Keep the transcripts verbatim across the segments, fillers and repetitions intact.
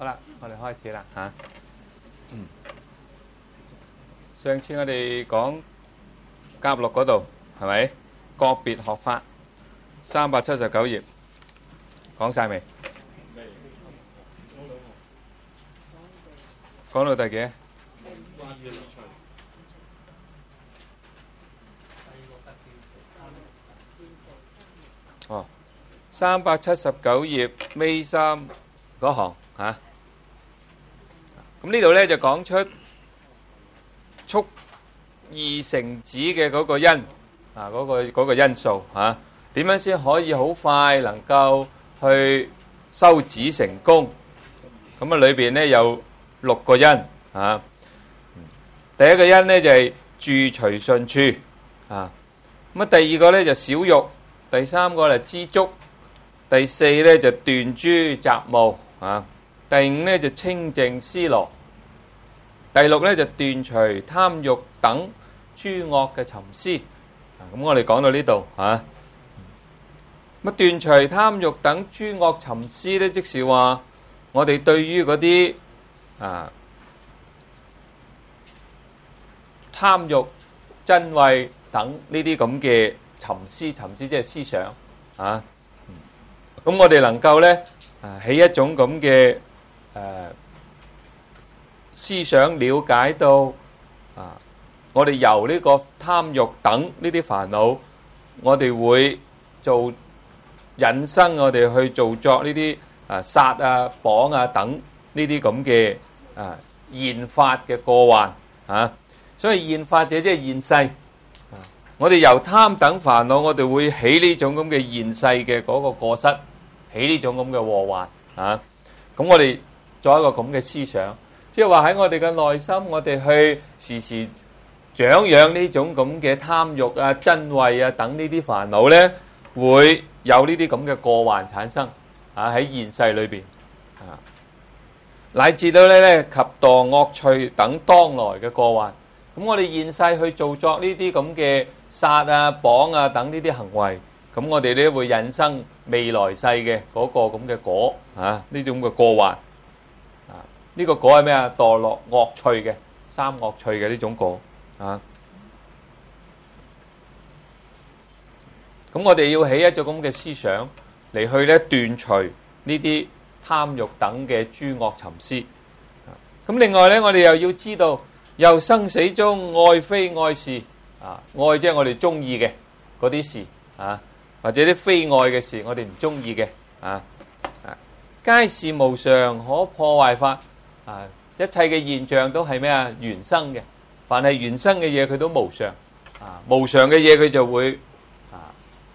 好啦，我哋開始啦嚇。嗯，上次我哋講甲錄嗰度係咪個別學法三百七十九頁講曬未？未。講到第幾？哦，三百七十九頁尾三嗰行嚇。咁呢度咧就講出速意成子嘅嗰個因啊，嗰個嗰個因素嚇，點樣先可以好快能夠去修止成功？咁啊，裏邊咧有六個因啊。第一個因咧就係住隨順處啊。咁啊，第二個咧就少欲，第三個就知足，第四咧就斷諸雜務啊。第五咧就清淨思羅，第六咧就斷除貪欲等諸惡嘅尋思。咁我哋講到呢度嚇，乜斷除貪欲等諸惡尋思咧，即是話我哋對於嗰啲啊貪欲、瞋恚等呢啲咁嘅尋思，尋思即係思想啊。咁我哋能夠咧啊起一種咁嘅誒、呃、思想，了解到啊，我哋由呢個貪欲等呢啲煩惱，我哋會做引生我哋去做作呢啲啊殺啊綁啊等呢啲咁嘅啊現法嘅過患啊。所以現法者即係現世啊。我哋由貪等煩惱，我哋會起呢種咁嘅現世嘅嗰個過失，起呢種咁嘅禍患啊。咁我哋做一個咁嘅思想，即係話喺我哋嘅內心，我哋去時時長養呢種咁嘅貪欲啊、瞋恚啊等呢啲煩惱咧，會有呢啲咁嘅過患產生啊喺現世裏邊啊，乃至到咧咧及墮惡趣等當來嘅過患。咁我哋現世去做作呢啲咁嘅殺啊、綁啊等呢啲行為，咁我哋咧會引生未來世嘅嗰個咁嘅果啊，呢種嘅過患。呢個果係咩啊？墮落惡趣嘅三惡趣嘅呢種果啊！咁我哋要起一種咁嘅思想嚟去咧斷除呢啲貪欲等嘅諸惡尋思。咁另外咧，我哋又要知道，由生死中愛非愛事啊，愛即係我哋中意嘅嗰啲事啊，或者啲非愛嘅事，我哋唔中意嘅啊啊，皆是無常可破壞法。啊！一切嘅現象都係咩啊？緣生嘅，凡係緣生嘅嘢，佢都無常啊！無常嘅嘢，佢就會啊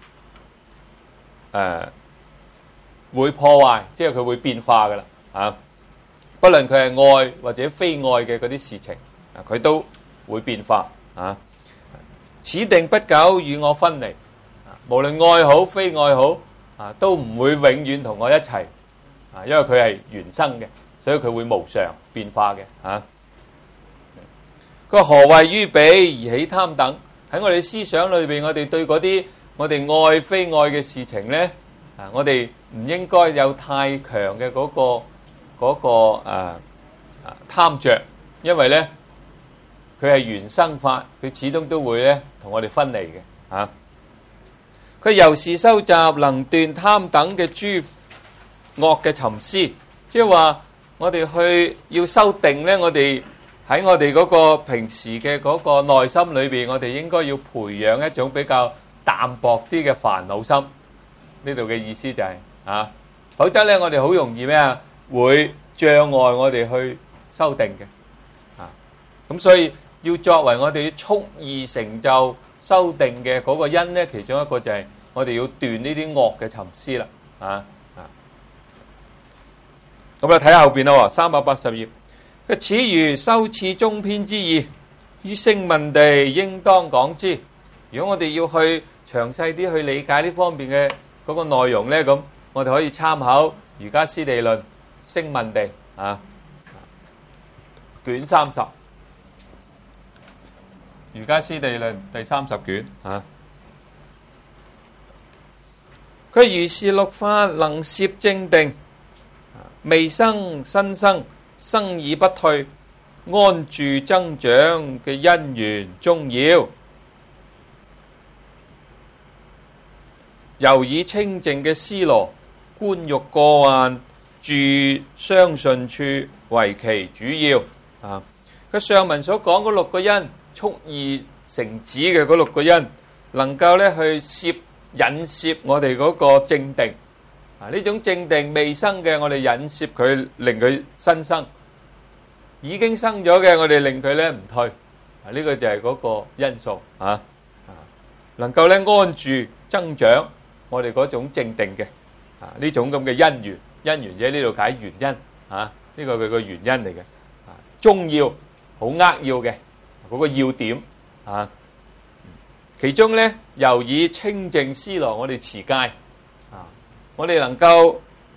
誒、啊、會破壞，即係佢會變化噶啦啊！不論佢係愛或者非愛嘅嗰啲事情啊，佢都會變化啊！此定不久與我分離啊！無論愛好非愛好啊，都唔會永遠同我一齊啊！因為佢係緣生嘅。所以佢會無常變化嘅嚇。佢話何謂於彼而起貪等？喺我哋思想裏邊，我哋對嗰啲我哋愛非愛嘅事情咧，啊，我哋唔應該有太強嘅嗰個嗰個誒誒貪著，因為咧佢係緣生法，佢始終都會咧同我哋分離嘅嚇。佢由是收集能斷貪等嘅諸惡嘅尋思，即係話。我哋去要修定咧，我哋喺我哋嗰個平時嘅嗰個內心裏邊，我哋應該要培養一種比較淡薄啲嘅煩惱心。呢度嘅意思就係啊，否則咧我哋好容易咩啊，會障礙我哋去修定嘅啊。咁所以要作為我哋速意成就修定嘅嗰個因咧，其中一個就係我哋要斷呢啲惡嘅尋思啦啊。咁啊，睇下後邊啦，三百八十頁。佢此如修次中篇之意，於聲聞地應當講之。如果我哋要去詳細啲去理解呢方面嘅嗰個內容咧，咁我哋可以參考《瑜伽師地論》聲聞地啊，卷三十，《瑜伽師地論》第三十卷啊。佢如是六法能攝正定。 未生新生，生已不退，安住增長嘅因緣重要。又以清淨嘅尸羅觀欲過患，住相順處為其主要。啊，佢上文所講嗰六個因，速意成止嘅嗰六個因，能夠咧去攝引攝我哋嗰個正定。啊，呢種正定未生嘅，我哋引攝佢，令佢新生；已經生咗嘅，我哋令佢咧唔退。啊，呢個就係嗰個因素。啊啊，能夠咧安住增長我哋嗰種正定嘅。啊，呢種咁嘅因緣，因緣喺呢度解原因。啊，呢個佢個原因嚟嘅。啊，中要好扼要嘅嗰個要點。啊，其中咧又以清淨尸羅，我哋持戒。啊，我哋能夠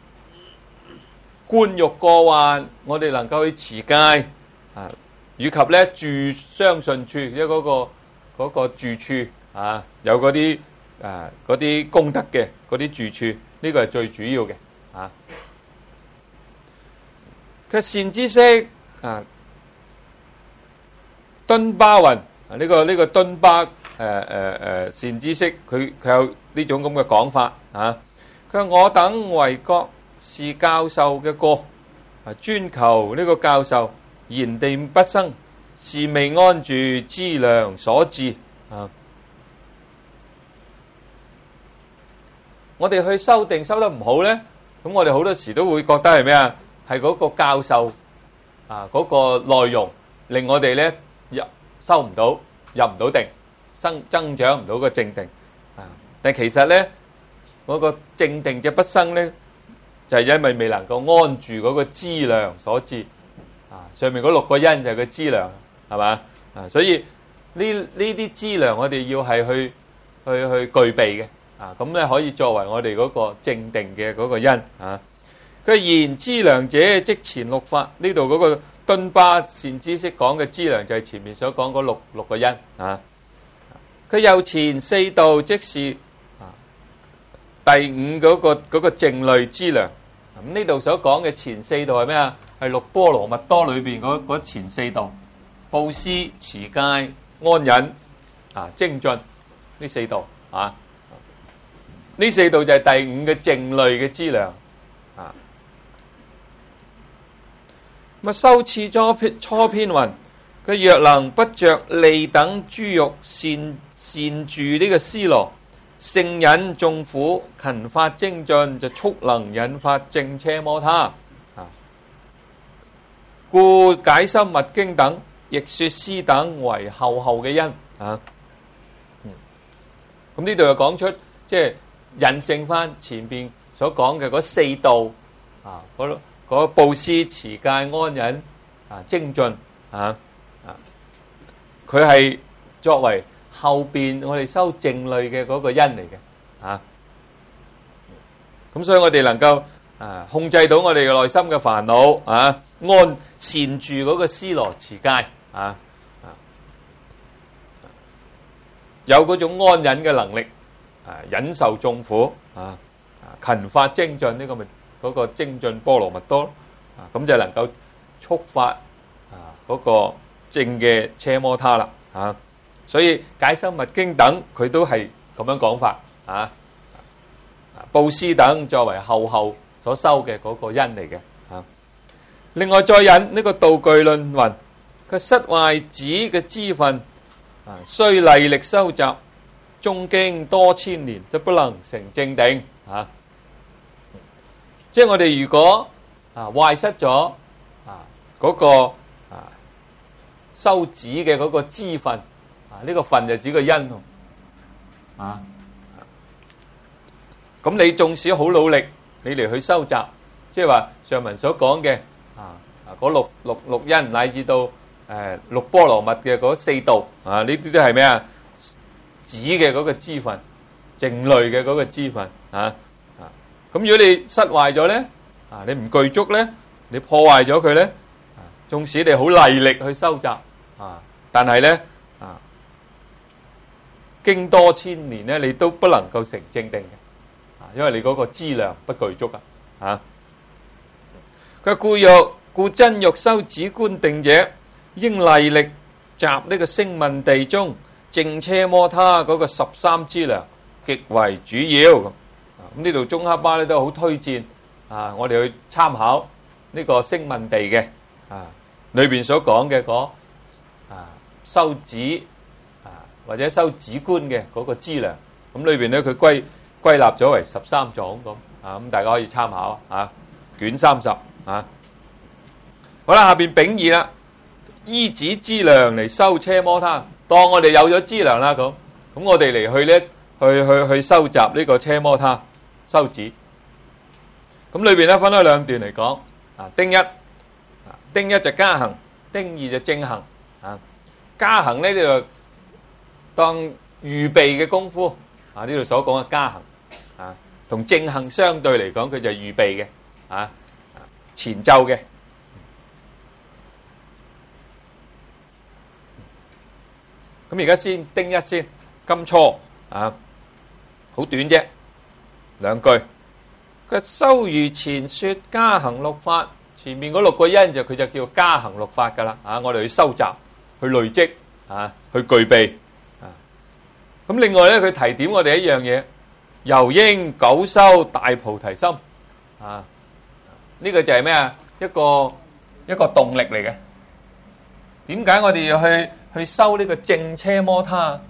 觀欲過患，我哋能夠去持戒。啊，以及咧住相順處，即係嗰個嗰個住處。啊，有嗰啲誒嗰啲功德嘅嗰啲住處，呢個係最主要嘅。啊，佢善知識啊，敦巴雲啊，呢個呢個敦巴誒誒誒善知識，佢佢有呢種咁嘅講法啊。佢話我等為覺是教授嘅過啊，專求呢個教授言定不生，是未安住資糧所致啊。我哋去修定修得唔好咧，咁我哋好多時都會覺得係咩啊？係嗰個教授啊，嗰個內容令我哋咧入收唔到，入唔到定，生增長唔到個正定啊。但其實咧，嗰個正定嘅不生咧，就係因為未能夠安住嗰個資糧所致啊。上面嗰六個因就係個資糧，係嘛啊？所以呢呢啲資糧我哋要係去去去具備嘅。啊，咁咧可以作為我哋嗰個正定嘅嗰個因啊。佢言資糧者，即前六法。呢度嗰個敦巴善知識講嘅資糧就係前面所講嗰六六個因啊。佢又前四道，即是啊第五嗰個嗰個靜慮資糧。咁呢度所講嘅前四道係咩啊？係六波羅蜜多裏邊嗰嗰前四道：布施、持戒、安忍啊、精進呢四道啊。呢四道就係第五嘅靜慮嘅資糧啊。咁啊，修次初篇初篇云：佢若能不着利等諸欲，善善住呢個尸羅，勝忍眾苦，勤發精進，就速能引發正車摩他啊。故解深密經等，亦說斯等為後後嘅因啊。嗯，咁呢度又講出即係。引證翻前邊所講嘅嗰四道啊，嗰嗰布施、持戒、安忍啊、精進啊啊，佢係作為後邊我哋修靜慮嘅嗰個因嚟嘅啊。咁所以我哋能夠啊控制到我哋嘅內心嘅煩惱啊，安善住嗰個尸羅持戒啊啊，有嗰種安忍嘅能力。啊，忍受眾苦啊，勤發精進，呢個咪嗰個精進波羅蜜多啊，咁就能夠觸發啊嗰個正嘅車摩他啦啊。所以解深密經等佢都係咁樣講法啊。布施等作為後後所修嘅嗰個因嚟嘅啊。另外再引呢個道具論云：佢失壞子嘅支分啊，雖勵力收集，終經多千年都不能成正定啊！即係我哋如果啊壞失咗啊嗰個啊修止嘅嗰個支分啊，呢個分就指個因啊。咁你縱使好努力，你嚟去收集，即係話上文所講嘅啊啊嗰六六六因乃至到誒六波羅蜜嘅嗰四道啊，呢啲都係咩啊？止嘅嗰個支分，靜慮嘅嗰個支分啊啊！咁如果你失壞咗咧啊，你唔具足咧，你破壞咗佢咧啊，縱使你好勵力去收集啊，但係咧啊，經多千年咧，你都不能夠成正定嘅啊，因為你嗰個資糧不具足啊啊！ 佢故欲故真欲修止觀定者，應勵力集呢個聲聞地中淨奢摩他嗰個十三資糧極為主要。咁呢度宗喀巴咧都好推薦啊，我哋去參考呢個聲聞地嘅啊裏邊所講嘅嗰啊修止啊或者修止觀嘅嗰個資糧，咁裏邊咧佢歸歸納咗為十三種咁啊，咁大家可以參考啊，卷三十啊。好啦，下邊丙二啦，依止資糧嚟修奢摩他，當我哋有咗資糧啦，咁咁我哋嚟去咧去去去收集呢個奢摩他修止。咁裏邊咧分開兩段嚟講啊，丁一啊，丁一就加行，丁二就正行啊。加行咧就當預備嘅功夫啊，呢度所講嘅加行啊，同正行相對嚟講，佢就係預備嘅啊，前奏嘅。咁而家先丁一先，金初啊，好短啫，兩句。佢修如前說加行六法，前面嗰六個因就佢就叫加行六法噶啦。啊，我哋去收集、去累積啊、去具備啊。咁另外咧，佢提點我哋一樣嘢，由應久修大菩提心啊。呢個就係咩啊？一個一個動力嚟嘅。點解我哋要去去修呢個淨奢摩他？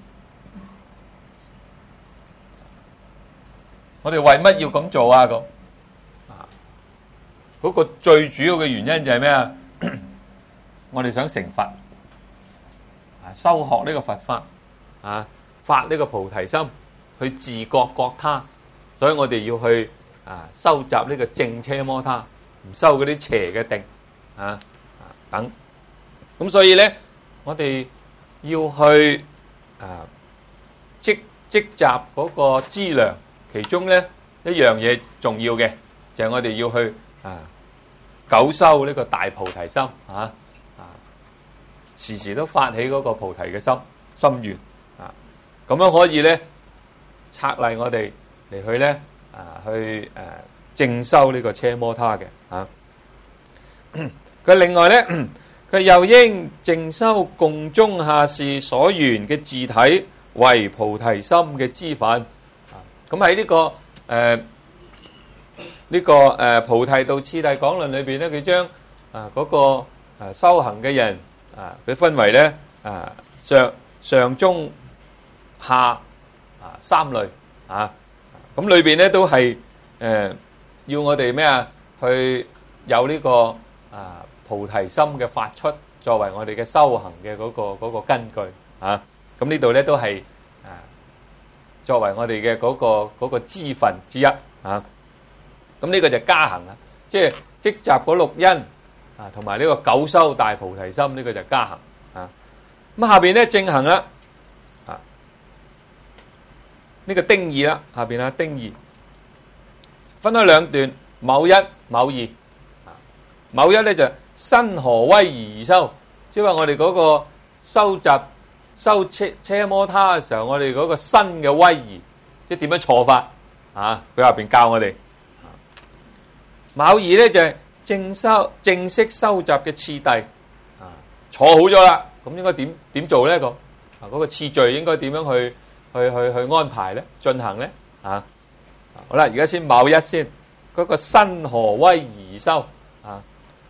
我哋為乜要咁做啊？咁啊，嗰個最主要嘅原因就係咩啊？我哋想成佛啊，修學呢個佛法啊，發呢個菩提心，去自覺覺他，所以我哋要去啊收集呢個淨奢摩他，唔收嗰啲邪嘅定啊啊等。咁所以咧，我哋要去啊積積集嗰個資糧。其中咧一樣嘢重要嘅就係、是、我哋要去啊久修呢個大菩提心啊啊，時時都發起嗰個菩提嘅心心願啊，咁樣可以咧策勵我哋嚟去咧啊去誒正修呢個奢摩他嘅啊。佢另外咧，佢又應正修共中下士所緣嘅自體為菩提心嘅支分。咁喺呢個誒呢、呃這個誒、呃、菩提道次第講論裏邊咧，佢將啊嗰個誒修行嘅人啊，佢分為咧啊上上中下啊三類啊。咁裏邊咧都係誒、呃、要我哋咩啊去有呢、這個啊菩提心嘅發出，作為我哋嘅修行嘅嗰、那個嗰、那個根據啊。咁呢度咧都係。作為我哋嘅嗰個嗰、那個支分之一啊，咁呢個就加行啦，即係積集嗰六因啊，同埋呢個久修大菩提心，呢、這個就加行啊。咁下邊咧正行啦，啊呢、這個丁二啦，下邊啊丁二分開兩段，某一某二啊，某一咧就身何威儀而修，即係話我哋嗰個收集。修奢奢摩他嘅時候，我哋嗰個身嘅威儀，即係點樣坐法啊？佢下邊教我哋。卯二咧就係正修正式收集嘅次第啊，坐好咗啦，咁應該點點做咧？個啊嗰個次序應該點樣去去去去安排咧？進行咧啊？好啦，而家先卯一先，嗰個身何威儀修啊？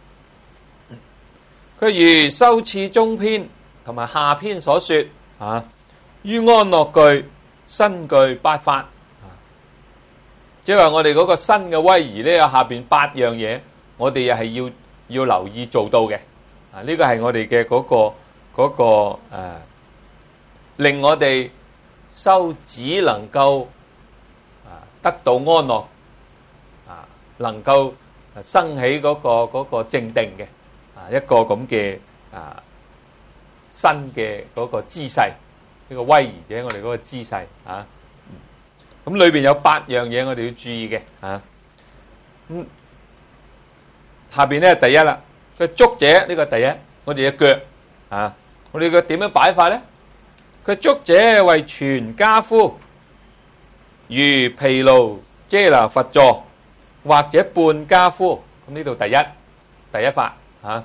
佢如修次中篇。同埋下篇所說啊，於安樂具身具八法啊，即係話我哋嗰個身嘅威儀咧，有下邊八樣嘢，我哋又係要要留意做到嘅啊。呢、這個係我哋嘅嗰個嗰、那個誒、啊，令我哋修止能夠啊得到安樂啊，能夠生起嗰、那個嗰、那個正定嘅啊一個咁嘅啊。新嘅嗰個姿勢，呢、這個威儀者，我哋嗰個姿勢啊，咁裏邊有八樣嘢我哋要注意嘅啊。咁下邊咧第一啦，個足者呢、這個第一，我哋嘅腳啊，我哋嘅點樣擺法咧？佢足者為全跏趺，如毗盧遮那佛座或者半跏趺。咁呢度第一第一法嚇。啊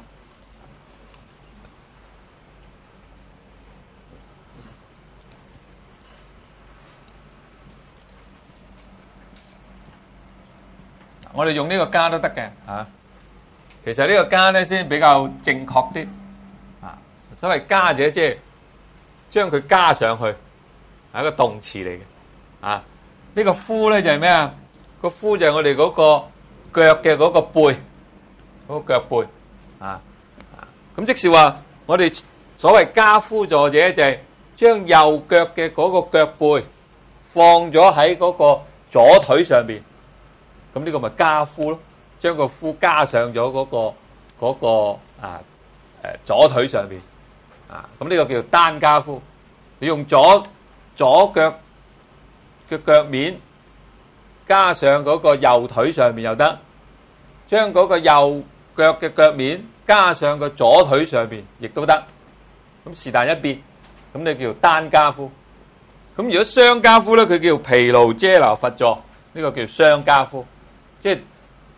我哋用呢個加都得嘅嚇，其實呢個加咧先比較正確啲啊。所謂加者即係將佢加上去，係一個動詞嚟嘅啊。呢個夫咧就係咩啊？個夫就係我哋嗰個腳嘅嗰個背，嗰個腳背啊。咁即是話，我哋所謂加夫助者就係將右腳嘅嗰個腳背放咗喺嗰個左腿上邊。咁呢個咪加夫咯，將個夫加上咗嗰個嗰個啊誒左腿上邊啊，咁呢個叫做單加夫。你用左左腳嘅腳面加上嗰個右腿上面又得，將嗰個右腳嘅腳面加上個左腿上邊亦都得。咁是但一邊，咁你叫做單加夫。咁如果雙加夫咧，佢叫毗盧遮那佛坐，呢個叫雙加夫。即係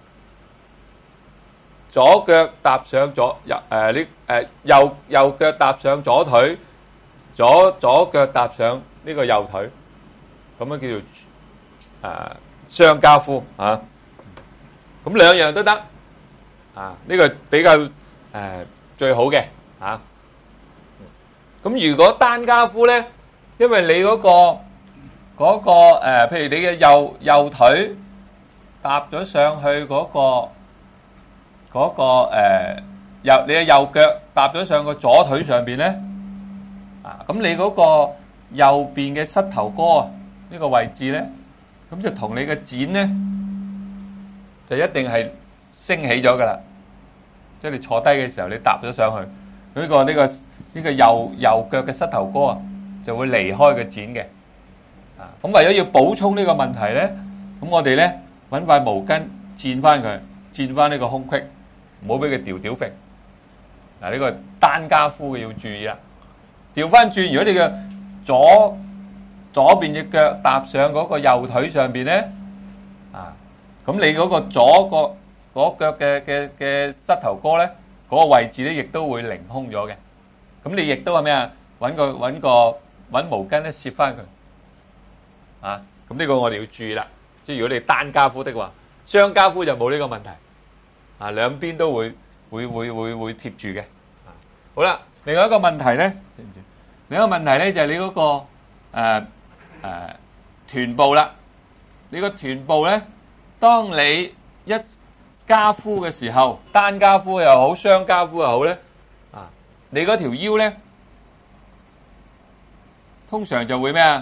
左腳踏上左右誒呢誒右右腳踏上左腿，左左腳踏上呢個右腿，咁樣叫做誒雙加夫啊。咁兩樣都得啊，呢個比較誒最好嘅啊。咁如果單加夫咧，因為你嗰個嗰個誒，譬如你嘅右右腿搭咗上去嗰個嗰個誒右你嘅右腳搭咗上個左腿上邊咧，啊咁你嗰個右邊嘅膝頭哥啊呢個位置咧，咁就同你嘅展咧就一定係升起咗噶啦，即係你坐低嘅時候你搭咗上去，呢個呢個呢個右右腳嘅膝頭哥啊就會離開個展嘅，啊咁為咗要補充呢個問題咧，咁我哋咧。揾塊毛巾墊翻佢，墊翻呢個胸隙，唔好俾佢掉掉揈。嗱，呢個單加夫嘅要注意啦。調翻轉，如果你嘅左左邊隻腳搭上嗰個右腿上邊咧，啊，咁你嗰個左個嗰腳嘅嘅嘅膝頭哥咧，嗰個位置咧亦都會凌空咗嘅。咁你亦都係咩啊？揾個揾個揾毛巾咧攝翻佢。啊，咁呢個我哋要注意啦。即係如果你單加夫的話，雙加夫就冇呢個問題，啊兩邊都會會會會會貼住嘅。好啦，另外一個問題咧，另一個問題咧就係你嗰個誒誒臀部啦。你個臀部咧，當你一加夫嘅時候，單加夫又好，雙加夫又好咧，啊你嗰條腰咧，通常就會咩啊？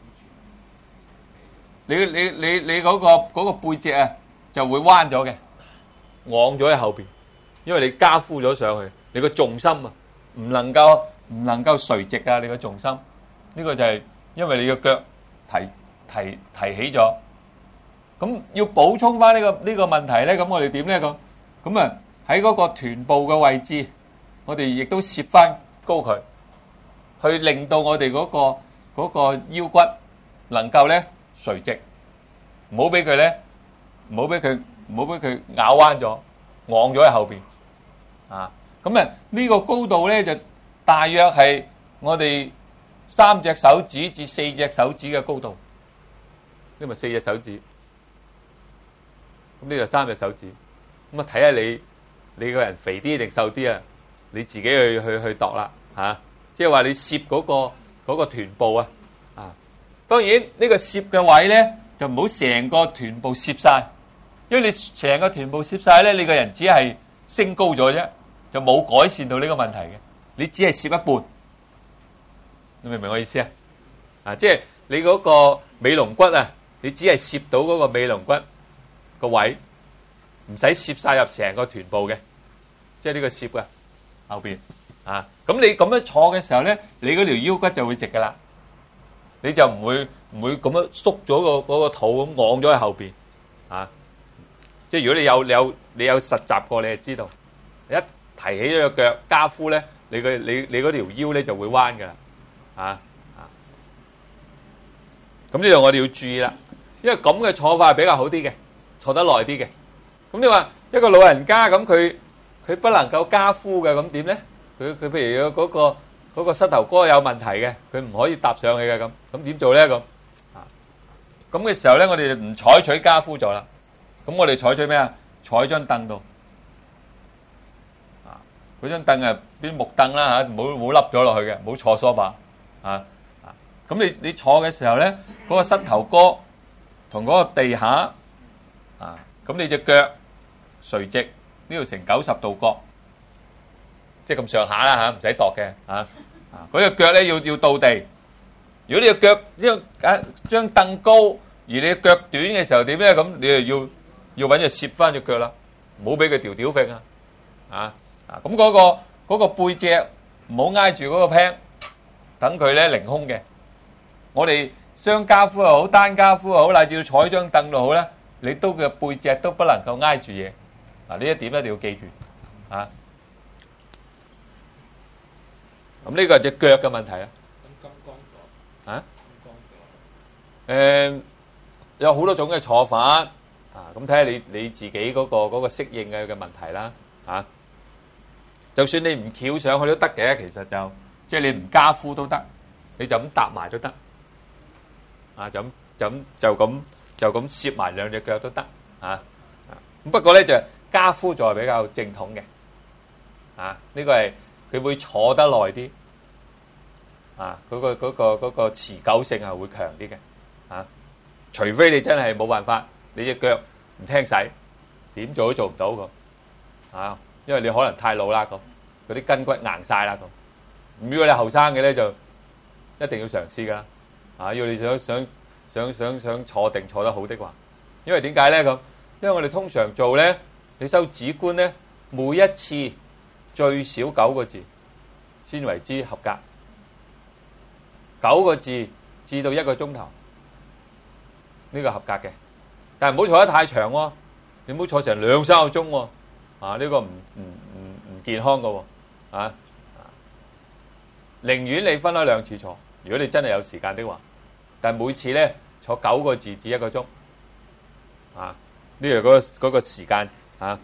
你你你你嗰個嗰個背脊啊，就會彎咗嘅，昂咗喺後邊，因為你加夫咗上去，你個重心啊，唔能夠唔能夠垂直啊，你個重心，呢個就係因為你個腳提提提起咗，咁要補充翻呢個呢個問題咧，咁我哋點咧咁？咁啊喺嗰個臀部嘅位置，我哋亦都攝翻高佢，去令到我哋嗰個嗰個腰骨能夠咧。垂直，唔好俾佢咧，唔好俾佢，唔好俾佢咬彎咗，昂咗喺後邊，啊，咁啊呢個高度咧就大約係我哋三隻手指至四隻手指嘅高度，呢咪四隻手指，咁呢就三隻手指，咁啊睇下你你個人肥啲定瘦啲啊，你自己去去去度啦，吓，即係話你攝嗰個嗰個臀部啊。當然呢個攝嘅位咧就唔好成個臀部攝晒，因為你成個臀部攝晒咧，你個人只係升高咗啫，就冇改善到呢個問題嘅。你只係攝一半，你明唔明我意思啊？啊，即係你嗰個尾龍骨啊，你只係攝到嗰個尾龍骨個位，唔使攝晒入成個臀部嘅，即係呢個攝嘅後邊啊。咁你咁樣坐嘅時候咧，你嗰條腰骨就會直噶啦。你就唔會唔會咁樣縮咗個嗰個肚咁昂咗喺後邊啊！即係如果你有你有你有實習過，你就知道，一提起咗個腳加夫咧，你個你你嗰條腰咧就會彎噶啦啊啊！咁呢度我哋要注意啦，因為咁嘅坐法係比較好啲嘅，坐得耐啲嘅。咁你話一個老人家咁佢佢不能夠加夫嘅，咁點咧？佢佢譬如有嗰個嗰個膝頭哥有問題嘅，佢唔可以搭上去嘅，咁咁點做咧？咁啊咁嘅時候咧，我哋就唔採取加夫座啦。咁我哋採取咩啊？坐喺張凳度啊！嗰張凳啊，邊木凳啦嚇，冇冇凹咗落去嘅，冇坐梳化啊啊！咁你你坐嘅時候咧，嗰個膝頭哥同嗰個地下啊，咁你隻腳垂直呢度成九十度角，即係咁上下啦嚇，唔使度嘅嚇啊！嗰隻腳咧要要到地。如果你隻腳將啊張凳高，而你隻腳短嘅時候點咧？咁你就要要揾隻攝翻隻腳啦，唔好俾佢條條揈啊！啊啊！咁嗰個嗰個背脊唔好挨住嗰個 pan，等佢咧凌空嘅。我哋雙加夫又好，單加夫又好，乃至要坐喺張凳度好咧，你都嘅背脊都不能夠挨住嘢。嗱，呢一點一定要記住啊！咁呢個係隻腳嘅問題啊！ 咁金剛座啊？ 金剛座誒，有好多種嘅坐法啊！咁睇下你你自己嗰個嗰個適應嘅嘅問題啦啊！就算你唔翹上去都得嘅，其實就即係你唔加夫都得，你就咁搭埋都得啊！就咁就咁就咁就咁攝埋兩隻腳都得啊！咁不過咧就加夫座係比較正統嘅啊！呢個係佢會坐得耐啲啊！嗰個嗰個嗰個持久性係會強啲嘅啊！除非你真係冇辦法，你隻腳唔聽使，點做都做唔到咁啊！因為你可能太老啦，咁嗰啲筋骨硬晒啦，咁如果你後生嘅咧，就一定要嘗試噶啦啊！要你想想想想想坐定坐得好的話，因為點解咧咁？因為我哋通常做咧，你收指觀咧，每一次最少九個字先為之合格，九個字至到一個鐘頭。呢個合格嘅，但係唔好坐得太長喎，你唔好坐成兩三個鐘喎，啊呢個唔唔唔唔健康噶喎，啊，寧願你分開兩次坐，如果你真係有時間的話，但係每次咧坐九個字至一個鐘，啊呢個嗰個嗰個時間啊，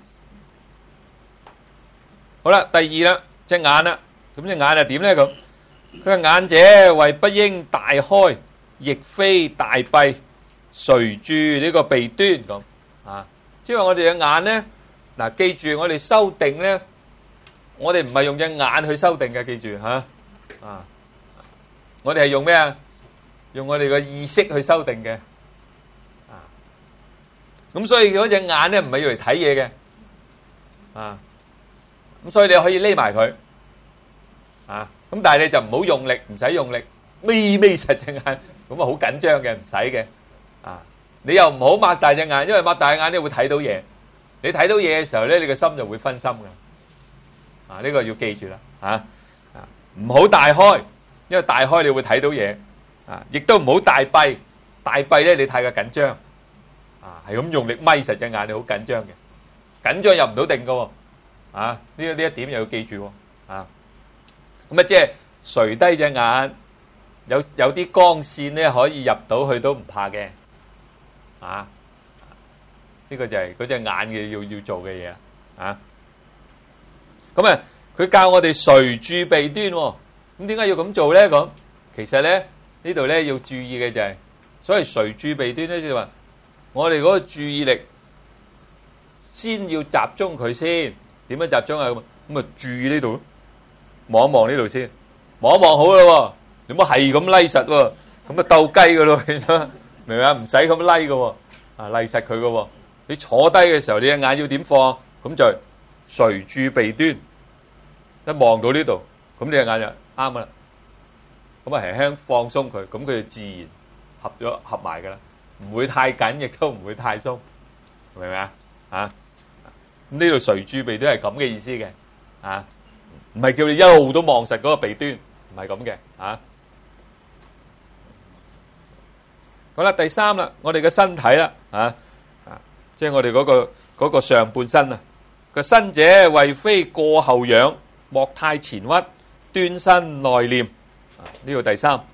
好啦，第二啦，隻眼啦，咁隻眼係點咧咁？佢話眼者為不應大開，亦非大閉。垂住呢個鼻端咁啊，即係話我哋嘅眼咧，嗱記住我哋修定咧，我哋唔係用隻眼去修定嘅，記住吓啊，我哋係用咩啊？用我哋個意識去修定嘅啊，咁所以嗰隻眼咧唔係要嚟睇嘢嘅啊，咁所以你可以匿埋佢啊，咁但係你就唔好用力，唔使用力，眯眯實隻眼，咁啊好緊張嘅，唔使嘅。啊！你又唔好擘大隻眼，因為擘大隻眼你會睇到嘢。你睇到嘢嘅時候咧，你個心就會分心嘅。啊，呢、這個要記住啦，吓啊，唔好大開，因為大開你會睇到嘢。啊，亦都唔好大閉，大閉咧你太過緊張。啊，係咁用力咪實隻眼，你好緊張嘅，緊張入唔到定噶。啊，呢呢一點又要記住。啊，咁啊即係垂低隻眼，有有啲光線咧可以入到去都唔怕嘅。啊！呢個就係嗰隻眼嘅要要做嘅嘢啊！咁啊，佢教我哋垂住鼻端，咁點解要咁做咧？咁其實咧呢度咧要注意嘅就係，所謂垂住鼻端咧，即係話我哋嗰個注意力先要集中佢先。點樣集中啊？咁咁啊，注意呢度，望一望呢度先，望一望好啦。你唔好係咁拉實喎，咁啊鬥雞噶咯。明唔明啊？唔使咁拉嘅喎，啊拉實佢嘅喎。你坐低嘅時候，你隻眼要點放？咁就垂住鼻端，一望到呢度，咁你隻眼就啱啦。咁啊輕輕放鬆佢，咁佢就自然合咗合埋嘅啦，唔會太緊，亦都唔會太鬆，明唔明啊？啊，咁呢度垂住鼻端係咁嘅意思嘅，啊，唔係叫你一路都望實嗰個鼻端，唔係咁嘅，啊。好啦，第三啦，我哋嘅身體啦，啊啊，即係我哋嗰個嗰個上半身啊，個身者為非過後仰，莫太前屈，端身內斂。啊，呢個第三，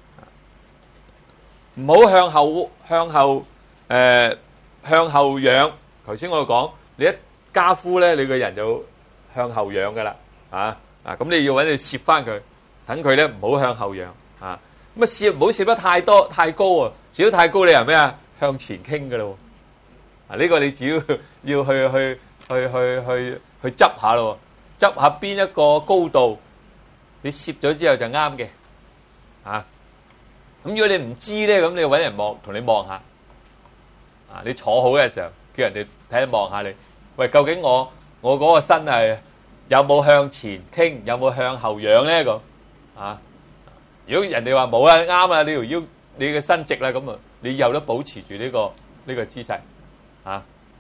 唔好向後向後誒向後仰。頭先我講，你一加夫咧，你個人就向後仰噶啦，啊啊咁你要揾你攝翻佢，等佢咧唔好向後仰啊。咁啊攝唔好攝得太多太高啊，攝得太高你係咩啊？向前傾噶咯。啊呢個你只要要去去去去去去執下咯，執下邊一個高度，你攝咗之後就啱嘅，啊咁如果你唔知咧，咁你揾人望同你望下，啊你坐好嘅時候，叫人哋睇望下你，喂究竟我我嗰個身係有冇向前傾，有冇向後仰咧咁啊？如果人哋話冇啊，啱啊，你條腰你嘅身直啦，咁啊你以後都保持住呢個呢個姿勢，啊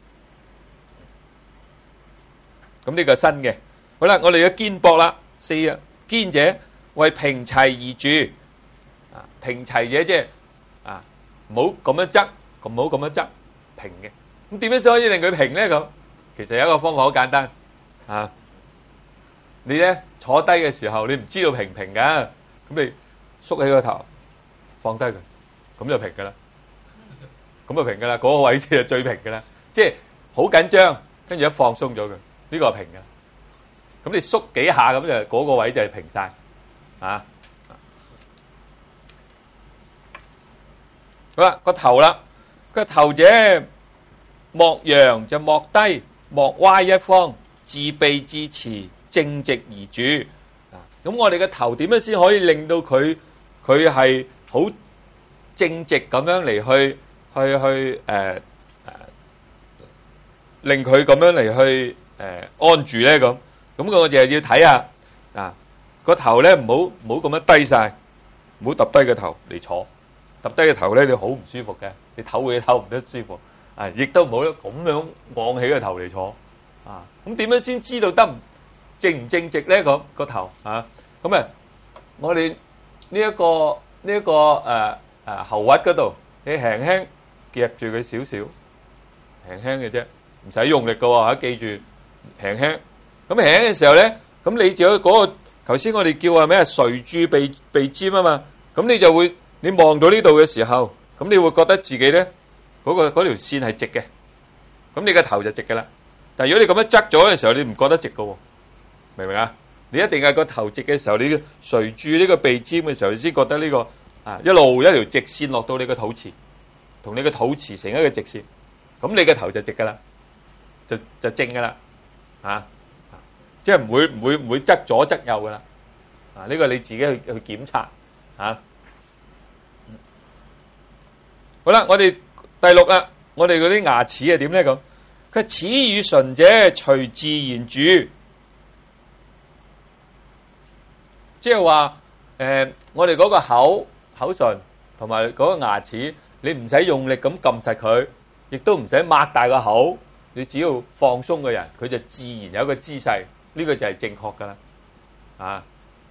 咁呢個新嘅，好啦，我哋嘅肩膊啦，四啊肩者為平齊而住。啊，平齊者即係啊，唔好咁樣側，唔好咁樣側，平嘅。咁點樣先可以令佢平咧？咁其實有一個方法好簡單啊，你咧坐低嘅時候，你唔知道平唔平噶，咁你縮起個頭，放低佢，咁就平噶啦，咁就平噶啦，嗰個位先係最平噶啦，即係好緊張，跟住一放鬆咗佢，呢個係平噶。咁你縮幾下咁就嗰個位就係平晒啊。好啦，個頭啦，個頭者莫仰就莫低，莫歪一方，自臂自持，正直而住。啊，咁我哋嘅頭點樣先可以令到佢佢係好正直咁樣嚟去去去誒誒，令佢咁樣嚟去誒安住咧？咁咁我就係要睇下啊個頭咧，唔好唔好咁樣低晒，唔好揼低個頭嚟坐。揼低個頭咧，你好唔舒服嘅，你唞嘢唞唔得舒服，啊，亦都唔好咁樣昂起個頭嚟坐，啊，咁點樣先知道得唔正唔正直咧？個個頭啊，咁啊，我哋呢一個呢一個誒誒喉核嗰度，你輕輕夾住佢少少，輕輕嘅啫，唔使用力㗎喎，嚇，記住輕輕。咁輕輕嘅時候咧，咁你就嗰個頭先我哋叫係咩啊？垂住鼻鼻尖啊嘛，咁你就會。你望到呢度嘅時候，咁你會覺得自己咧嗰個嗰條線係直嘅，咁你個頭就直噶啦。但係如果你咁樣側咗嘅時候，你唔覺得直噶，明唔明啊？你一定係個頭直嘅時候，你垂住呢個鼻尖嘅時候，你先覺得呢個啊一路一條直線落到你個肚臍，同你個肚臍成一個直線，咁你個頭就直噶啦，就就正噶啦，啊，即係唔會唔會唔會側左側右噶啦，啊呢個你自己去去檢查啊。好啦，我哋第六啦，我哋嗰啲牙齒係點咧咁？佢齒與唇者隨自然住，即係話誒，我哋嗰個口口唇同埋嗰個牙齒，你唔使用力咁撳實佢，亦都唔使擘大個口，你只要放鬆個人，佢就自然有一個姿勢，呢個就係正確噶啦，啊！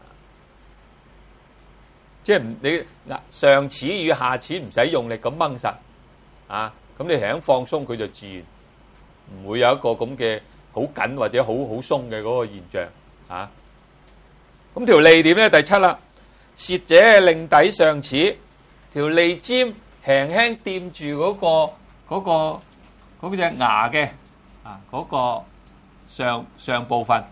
即係唔你上齒與下齒唔使用力咁掹實，啊咁你輕輕放鬆佢就自然唔會有一個咁嘅好緊或者好好鬆嘅嗰個現象，啊咁條脷點咧？第七啦，舌者令抵上齒，條脷尖輕輕掂住嗰個嗰個嗰隻牙嘅啊嗰個上上部分。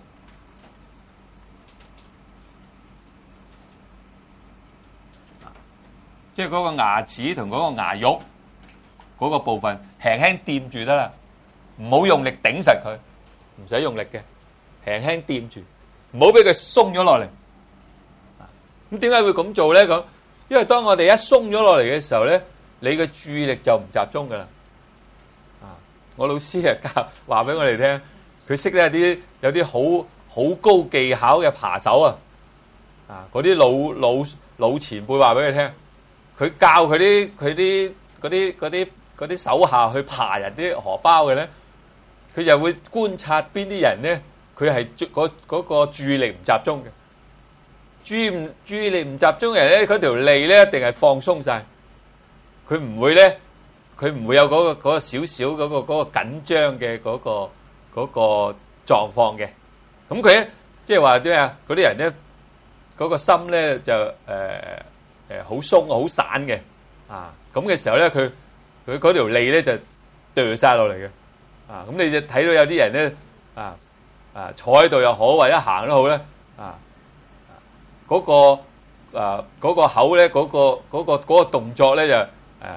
即係嗰個牙齒同嗰個牙肉嗰個部分輕輕掂住得啦，唔好用力頂實佢，唔使用力嘅，輕輕掂住，唔好俾佢鬆咗落嚟。咁點解會咁做咧？咁因為當我哋一鬆咗落嚟嘅時候咧，你嘅注意力就唔集中噶啦。啊，我老師啊教話俾我哋聽，佢識得有啲有啲好好高技巧嘅扒手啊，啊嗰啲老老老前輩話俾佢聽。佢教佢啲佢啲嗰啲嗰啲嗰啲手下去扒人啲荷包嘅咧，佢就會觀察邊啲人咧，佢係嗰嗰個注意力唔集中嘅，注唔注意力唔集中嘅人咧，佢條脷咧一定係放鬆晒，佢唔會咧，佢唔會有嗰個嗰個少少嗰個嗰個緊張嘅嗰個嗰個狀況嘅。咁佢咧即係話啲咩啊？嗰啲人咧嗰個心咧就誒。誒好鬆好散嘅，啊咁嘅時候咧，佢佢嗰條脷咧就掉晒落嚟嘅，啊咁你就睇到有啲人咧啊啊坐喺度又好，或者行都好咧，啊嗰、那個啊嗰、那個口咧，嗰、那個嗰、那個嗰、那個動作咧就誒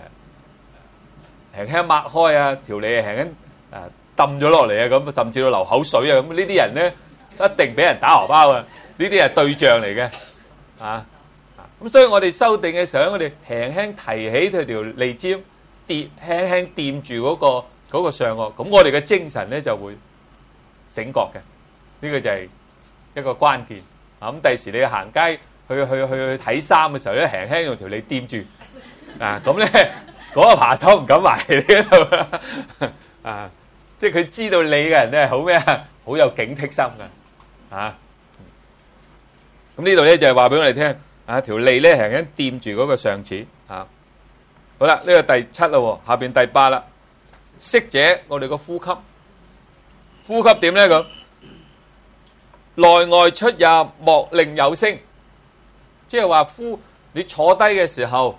輕輕擘開啊，條脷輕輕誒揼咗落嚟啊，咁甚至到流口水啊，咁呢啲人咧一定俾人打荷包啊！呢啲係對象嚟嘅啊。咁所以我哋修訂嘅時候，我哋輕輕提起佢條脷尖，跌輕輕掂住嗰個嗰個上顎，咁我哋嘅精神咧就會醒覺嘅。呢個就係一個關鍵啊！咁第時你行街去去去去睇衫嘅時候咧，輕輕用條脷掂住啊，咁咧嗰個扒手唔敢埋你嗰度啊！即係佢知道你嘅人咧好咩啊？好有警惕心㗎啊！咁呢度咧就係話俾我哋聽。啊，條脷咧係咁掂住嗰個上齒啊！好啦，呢個第七啦，下邊第八啦。息者，我哋個呼吸，呼吸點咧咁？內外出入，莫令有聲。即係話呼，你坐低嘅時候，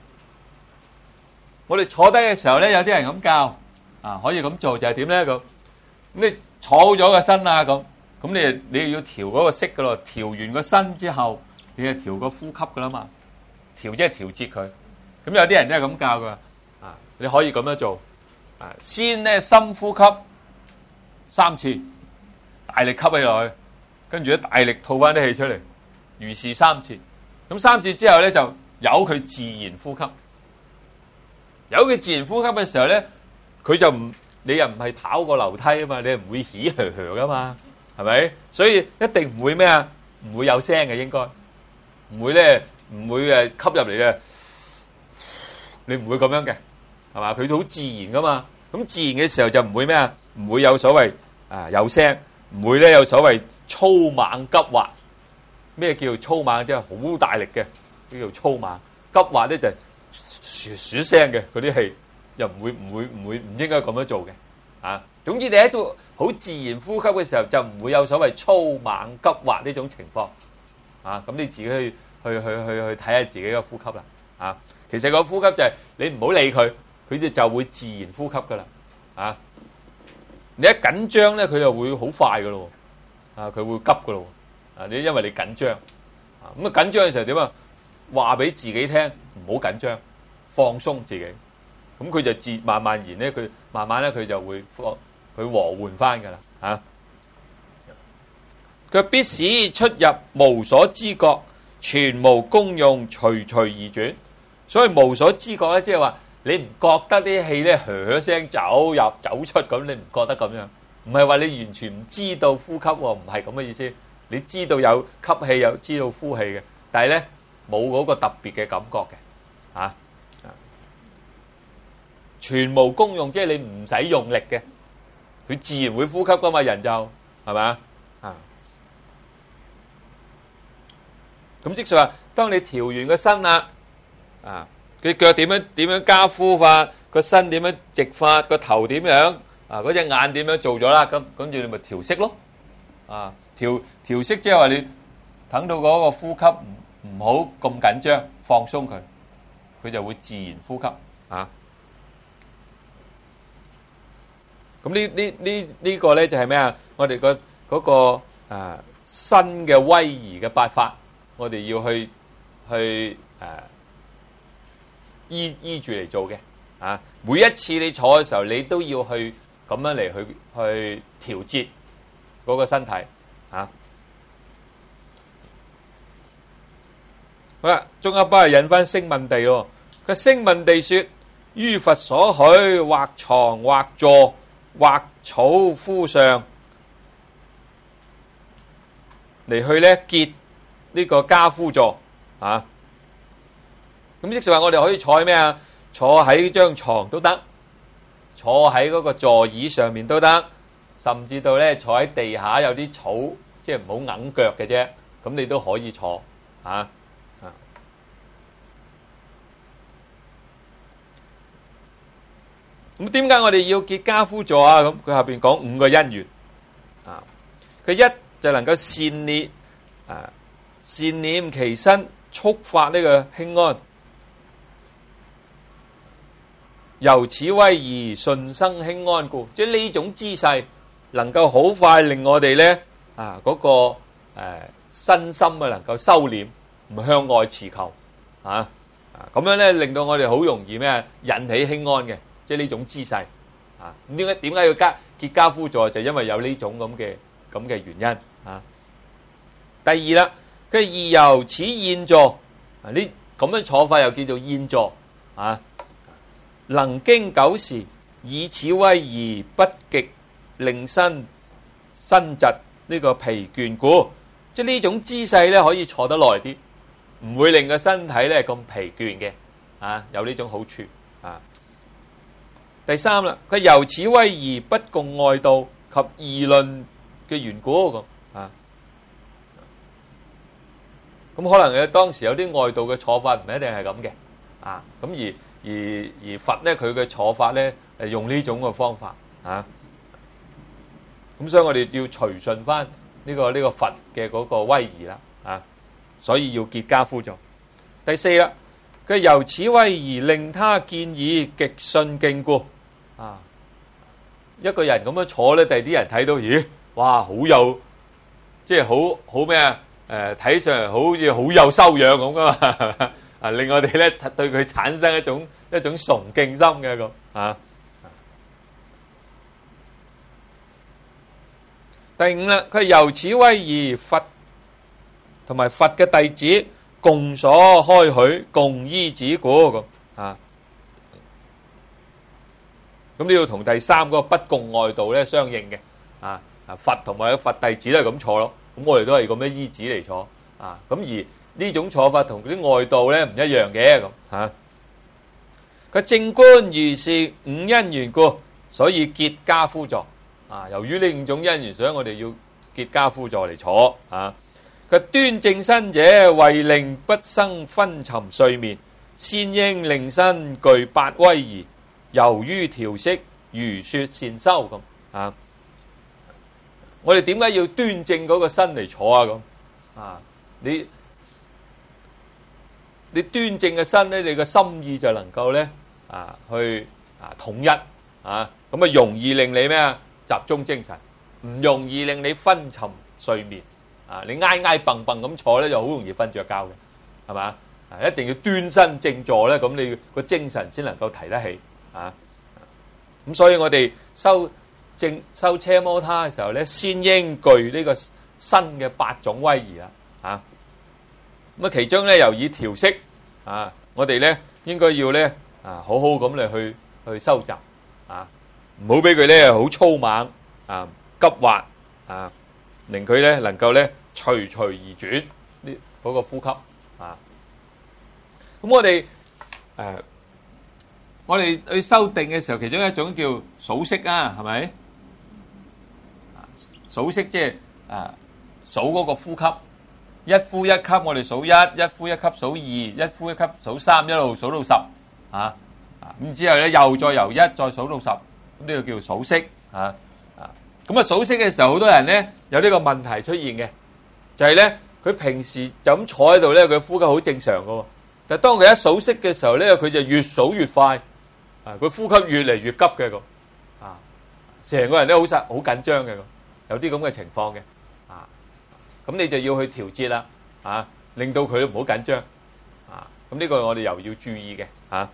我哋坐低嘅時候咧，有啲人咁教啊，可以咁做就係點咧咁？咁你坐好咗個身啊咁，咁你你要調嗰個息噶咯，調完個身之後。你係調個呼吸噶啦嘛，調即係調節佢。咁有啲人都係咁教噶，啊，你可以咁樣做，啊，先咧深呼吸三次，大力吸起落去，跟住咧大力吐翻啲氣出嚟，如是三次。咁三次之後咧就由佢自然呼吸，由佢自然呼吸嘅時候咧，佢就唔，你又唔係跑過樓梯啊嘛，你唔會起嘘嘘噶嘛，係咪？所以一定唔會咩啊，唔會有聲嘅應該。唔會咧，唔會誒吸入嚟嘅，你唔會咁樣嘅，係嘛？佢好自然噶嘛，咁自然嘅時候就唔會咩啊？唔會有所謂啊有聲，唔會咧有所謂粗猛急滑。咩叫粗猛？即係好大力嘅，呢叫粗猛。急滑咧就係噓噓聲嘅嗰啲氣，又唔會唔會唔會唔應該咁樣做嘅。啊，總之你喺做好自然呼吸嘅時候，就唔會有所謂粗猛急滑呢種情況。啊，咁你自己去去去去去睇下自己個呼吸啦。啊，其實個呼吸就係你唔好理佢，佢哋就會自然呼吸噶啦。啊，你一緊張咧，佢就會好快噶咯。啊，佢會急噶咯。啊，你因為你緊張。啊，咁啊緊張嘅時候點啊？話俾自己聽，唔好緊張，放鬆自己。咁佢就自慢慢然咧，佢慢慢咧佢就會放佢和緩翻噶啦。啊。佢必使出入無所知覺，全無功用，隨隨而轉。所以無所知覺咧，即係話你唔覺得啲氣咧噓噓聲走入走出咁，你唔覺得咁樣？唔係話你完全唔知道呼吸，唔係咁嘅意思。你知道有吸氣，有知道呼氣嘅，但係咧冇嗰個特別嘅感覺嘅，啊，全無功用，即係你唔使用力嘅，佢自然會呼吸噶嘛，人就係咪啊？咁即係話，當你調完個身啦，啊，佢腳點樣點樣加呼法，個身點樣直法，個頭點樣，啊，嗰隻眼點樣做咗啦，咁跟住你咪調息咯，啊，調調息即係話你等到嗰個呼吸唔唔好咁緊張，放鬆佢，佢就會自然呼吸，啊，咁呢呢呢呢個咧就係咩啊？我哋個嗰個啊新嘅威儀嘅八法。我哋要去去誒、啊、依依住嚟做嘅，啊，每一次你坐嘅時候，你都要去咁樣嚟去去調節嗰個身體，啊，好啦，中一班係引翻聲聞地喎，佢聲聞地說：於佛所許，或床或坐，或草敷上，嚟去咧結。呢個跏趺坐啊，咁即係話我哋可以坐喺咩啊？坐喺張床都得，坐喺嗰個座椅上面都得，甚至到咧坐喺地下有啲草，即係唔好硬腳嘅啫，咁你都可以坐啊啊！咁點解我哋要結跏趺坐啊？咁佢下邊講五個因緣啊，佢一就能夠善念啊。善念其身，觸發呢個輕安，由此威儀，順生輕安故。即係呢種姿勢能夠好快令我哋咧啊嗰、那個誒、呃、身心啊能夠收斂，唔向外持求啊啊咁樣咧，令到我哋好容易咩引起輕安嘅，即係呢種姿勢啊。咁點解點解要加結跏趺坐？就因為有呢種咁嘅咁嘅原因啊。第二啦，佢宜由此燕坐啊，呢咁樣坐法又叫做燕坐啊。能經久時，以此威儀，不極令身身疾呢個疲倦故。即係呢種姿勢咧，可以坐得耐啲，唔會令個身體咧咁疲倦嘅啊，有呢種好處啊。第三啦，佢由此威儀，不共外道及議論嘅緣故咁啊。咁可能嘅當時有啲外道嘅坐法唔一定係咁嘅啊。咁而而而佛咧，佢嘅坐法咧係用呢種嘅方法啊。咁所以我哋要隨順翻呢個呢個佛嘅嗰個威儀啦啊。所以要結跏趺坐。第四啦，佢由此威儀，令他見已極信敬故啊。一個人咁樣坐咧，第啲人睇到，咦，哇，好有即係好好咩啊？誒，睇上嚟好似好有修養咁噶嘛，啊，令我哋咧對佢產生一種一種崇敬心嘅咁啊。第五啦，佢由此威儀，佛同埋佛嘅弟子共所開許，共依止故咁啊。咁呢要同第三個不共外道咧相應嘅啊。啊，佛同埋佛弟子都係咁坐咯。咁我哋都係咁樣依止嚟坐啊。咁而呢種坐法同啲外道咧唔一樣嘅咁吓。佢正觀如是五因緣故，所以結跏趺坐啊。由於呢五種因緣，所以我哋要結跏趺坐嚟坐啊。佢端正身者，為令不生昏沉睡眠，先應令身具八威儀，由於調息，如說善修咁啊。我哋點解要端正嗰個身嚟坐啊？咁啊，你你端正嘅身咧，你個心意就能夠咧啊去啊統一啊，咁啊容易令你咩啊集中精神，唔容易令你昏沉睡眠啊。你挨挨蹦蹦咁坐咧，就好容易瞓着覺嘅，係嘛？啊，一定要端身正坐咧，咁你個精神先能夠提得起啊。咁所以我哋修正修奢摩他嘅時候咧，先應具呢個新嘅八種威儀啦，啊，咁啊其中咧又以調息啊，我哋咧應該要咧啊好好咁嚟去去收集啊，唔好俾佢咧好粗猛啊急滑啊，令佢咧能夠咧隨隨而轉呢嗰個呼吸啊。咁我哋誒我哋去修定嘅時候，其中一種叫數息啊，係咪？數息即係啊，數嗰個呼吸，一呼一吸我哋數一，一呼一吸數二，一呼一吸數三，一路數到十啊啊！咁之後咧又再由一再數到十，咁呢個叫數息啊啊！咁啊數息嘅時候，好多人咧有呢個問題出現嘅，就係咧佢平時就咁坐喺度咧，佢呼吸好正常噶，但係當佢一數息嘅時候咧，佢就越數越快啊！佢呼吸越嚟越急嘅咁啊，成個人都好實好緊張嘅咁。有啲咁嘅情況嘅，啊，咁你就要去調節啦，啊，令到佢唔好緊張，啊，咁呢個我哋又要注意嘅，啊，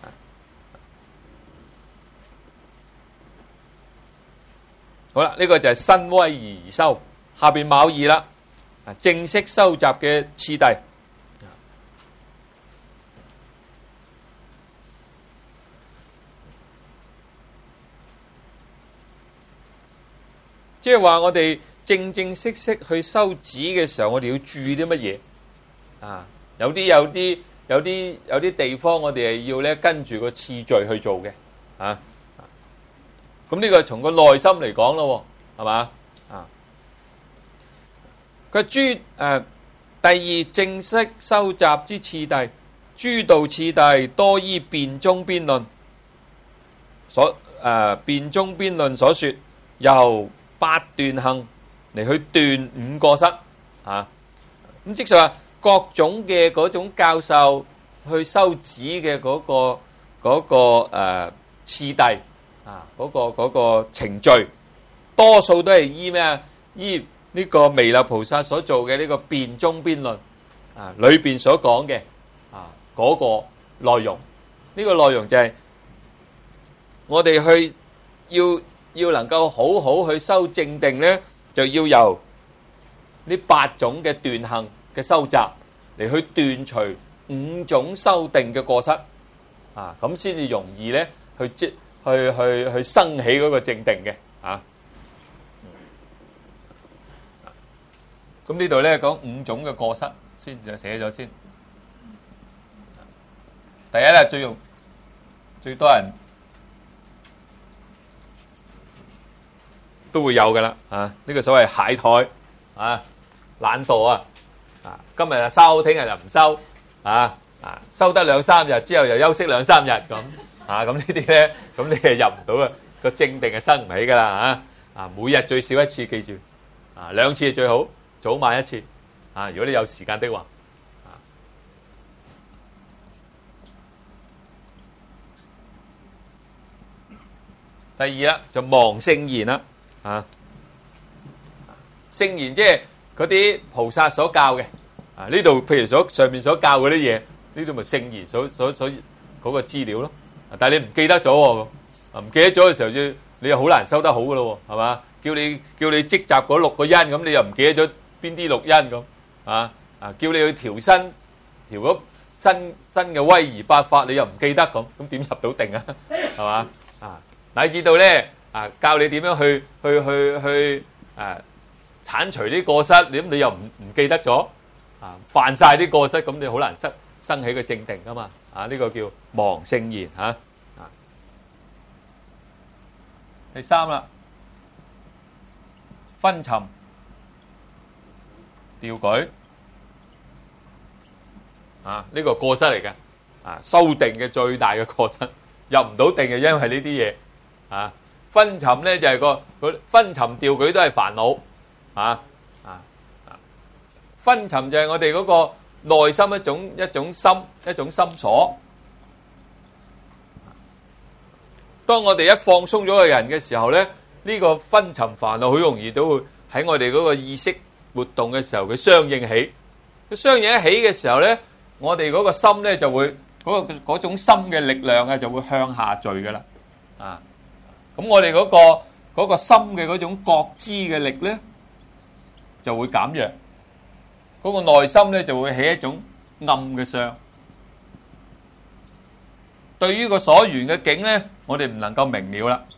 好啦，呢個就係身威儀而修，下邊卯二啦，啊，正式收集嘅次第，即係話我哋正正式式去修止嘅時候，我哋要注意啲乜嘢啊？有啲有啲有啲有啲地方，我哋係要咧跟住個次序去做嘅啊。咁呢個從個內心嚟講咯，係嘛啊？佢諸誒第二正式收集之次第，諸道次第多依辯中邊論所誒辯中邊論所說，由八斷行嚟去斷五過失啊！咁即係話各種嘅嗰種教授去修止嘅嗰個嗰個誒次第啊，嗰個嗰個程序多數都係依咩啊？依呢個彌勒菩薩所做嘅呢個辯中邊論啊，裏邊所講嘅啊嗰個內容，呢個內容就係我哋去要要能夠好好去修正定咧，就要由呢八種嘅斷行嘅修習嚟去斷除五種修定嘅過失啊，咁先至容易咧去即去去去生起嗰個正定嘅啊。咁呢度咧講五種嘅過失，先就寫咗先。第一咧，最用最多人都會有噶啦啊！呢個所謂懈怠啊、懶惰啊啊，今日就收，聽日就唔收啊啊，收得兩三日之後又休息兩三日咁啊，咁呢啲咧，咁你係入唔到啊，個正定係生唔起噶啦啊啊！每日最少一次，記住啊，兩次係最好。早晚一次啊！如果你有時間的話，啊，第二啦就忘聖言啦，啊，聖言即係嗰啲菩薩所教嘅啊，呢度譬如所上面所教嗰啲嘢，呢度咪聖言所所所嗰個資料咯。但係你唔記得咗喎，啊唔記得咗嘅時候，要你又好難收得好噶咯，係嘛？叫你叫你積集嗰六個因，咁你又唔記得咗。邊啲六因咁啊啊！叫你去調身，調嗰新新嘅威儀八法，你又唔記得咁，咁點入到定啊？係嘛啊？乃至到咧啊，教你點樣去去去去誒剷除啲過失，咁你又唔唔記得咗啊？犯晒啲過失，咁你好難生生起個正定噶嘛？啊，呢個叫忘聖言嚇啊。第三啦，昏沉。掉舉啊！呢個過失嚟嘅啊，修定嘅最大嘅過失，入唔到定嘅，因為呢啲嘢啊。昏沉咧就係個個昏沉掉舉都係煩惱啊啊啊！昏沉就係我哋嗰個內心一種一種心一種心所。當我哋一放鬆咗個人嘅時候咧，呢個昏沉煩惱好容易都會喺我哋嗰個意識活動嘅時候，佢相應起，佢相應一起嘅時候咧，我哋嗰個心咧就會嗰個嗰種心嘅力量啊，就會向下墜噶啦，啊，咁我哋嗰個嗰個心嘅嗰種覺知嘅力咧就會減弱，嗰個內心咧就會起一種暗嘅相。對於個所緣嘅境咧，我哋唔能夠明了啦。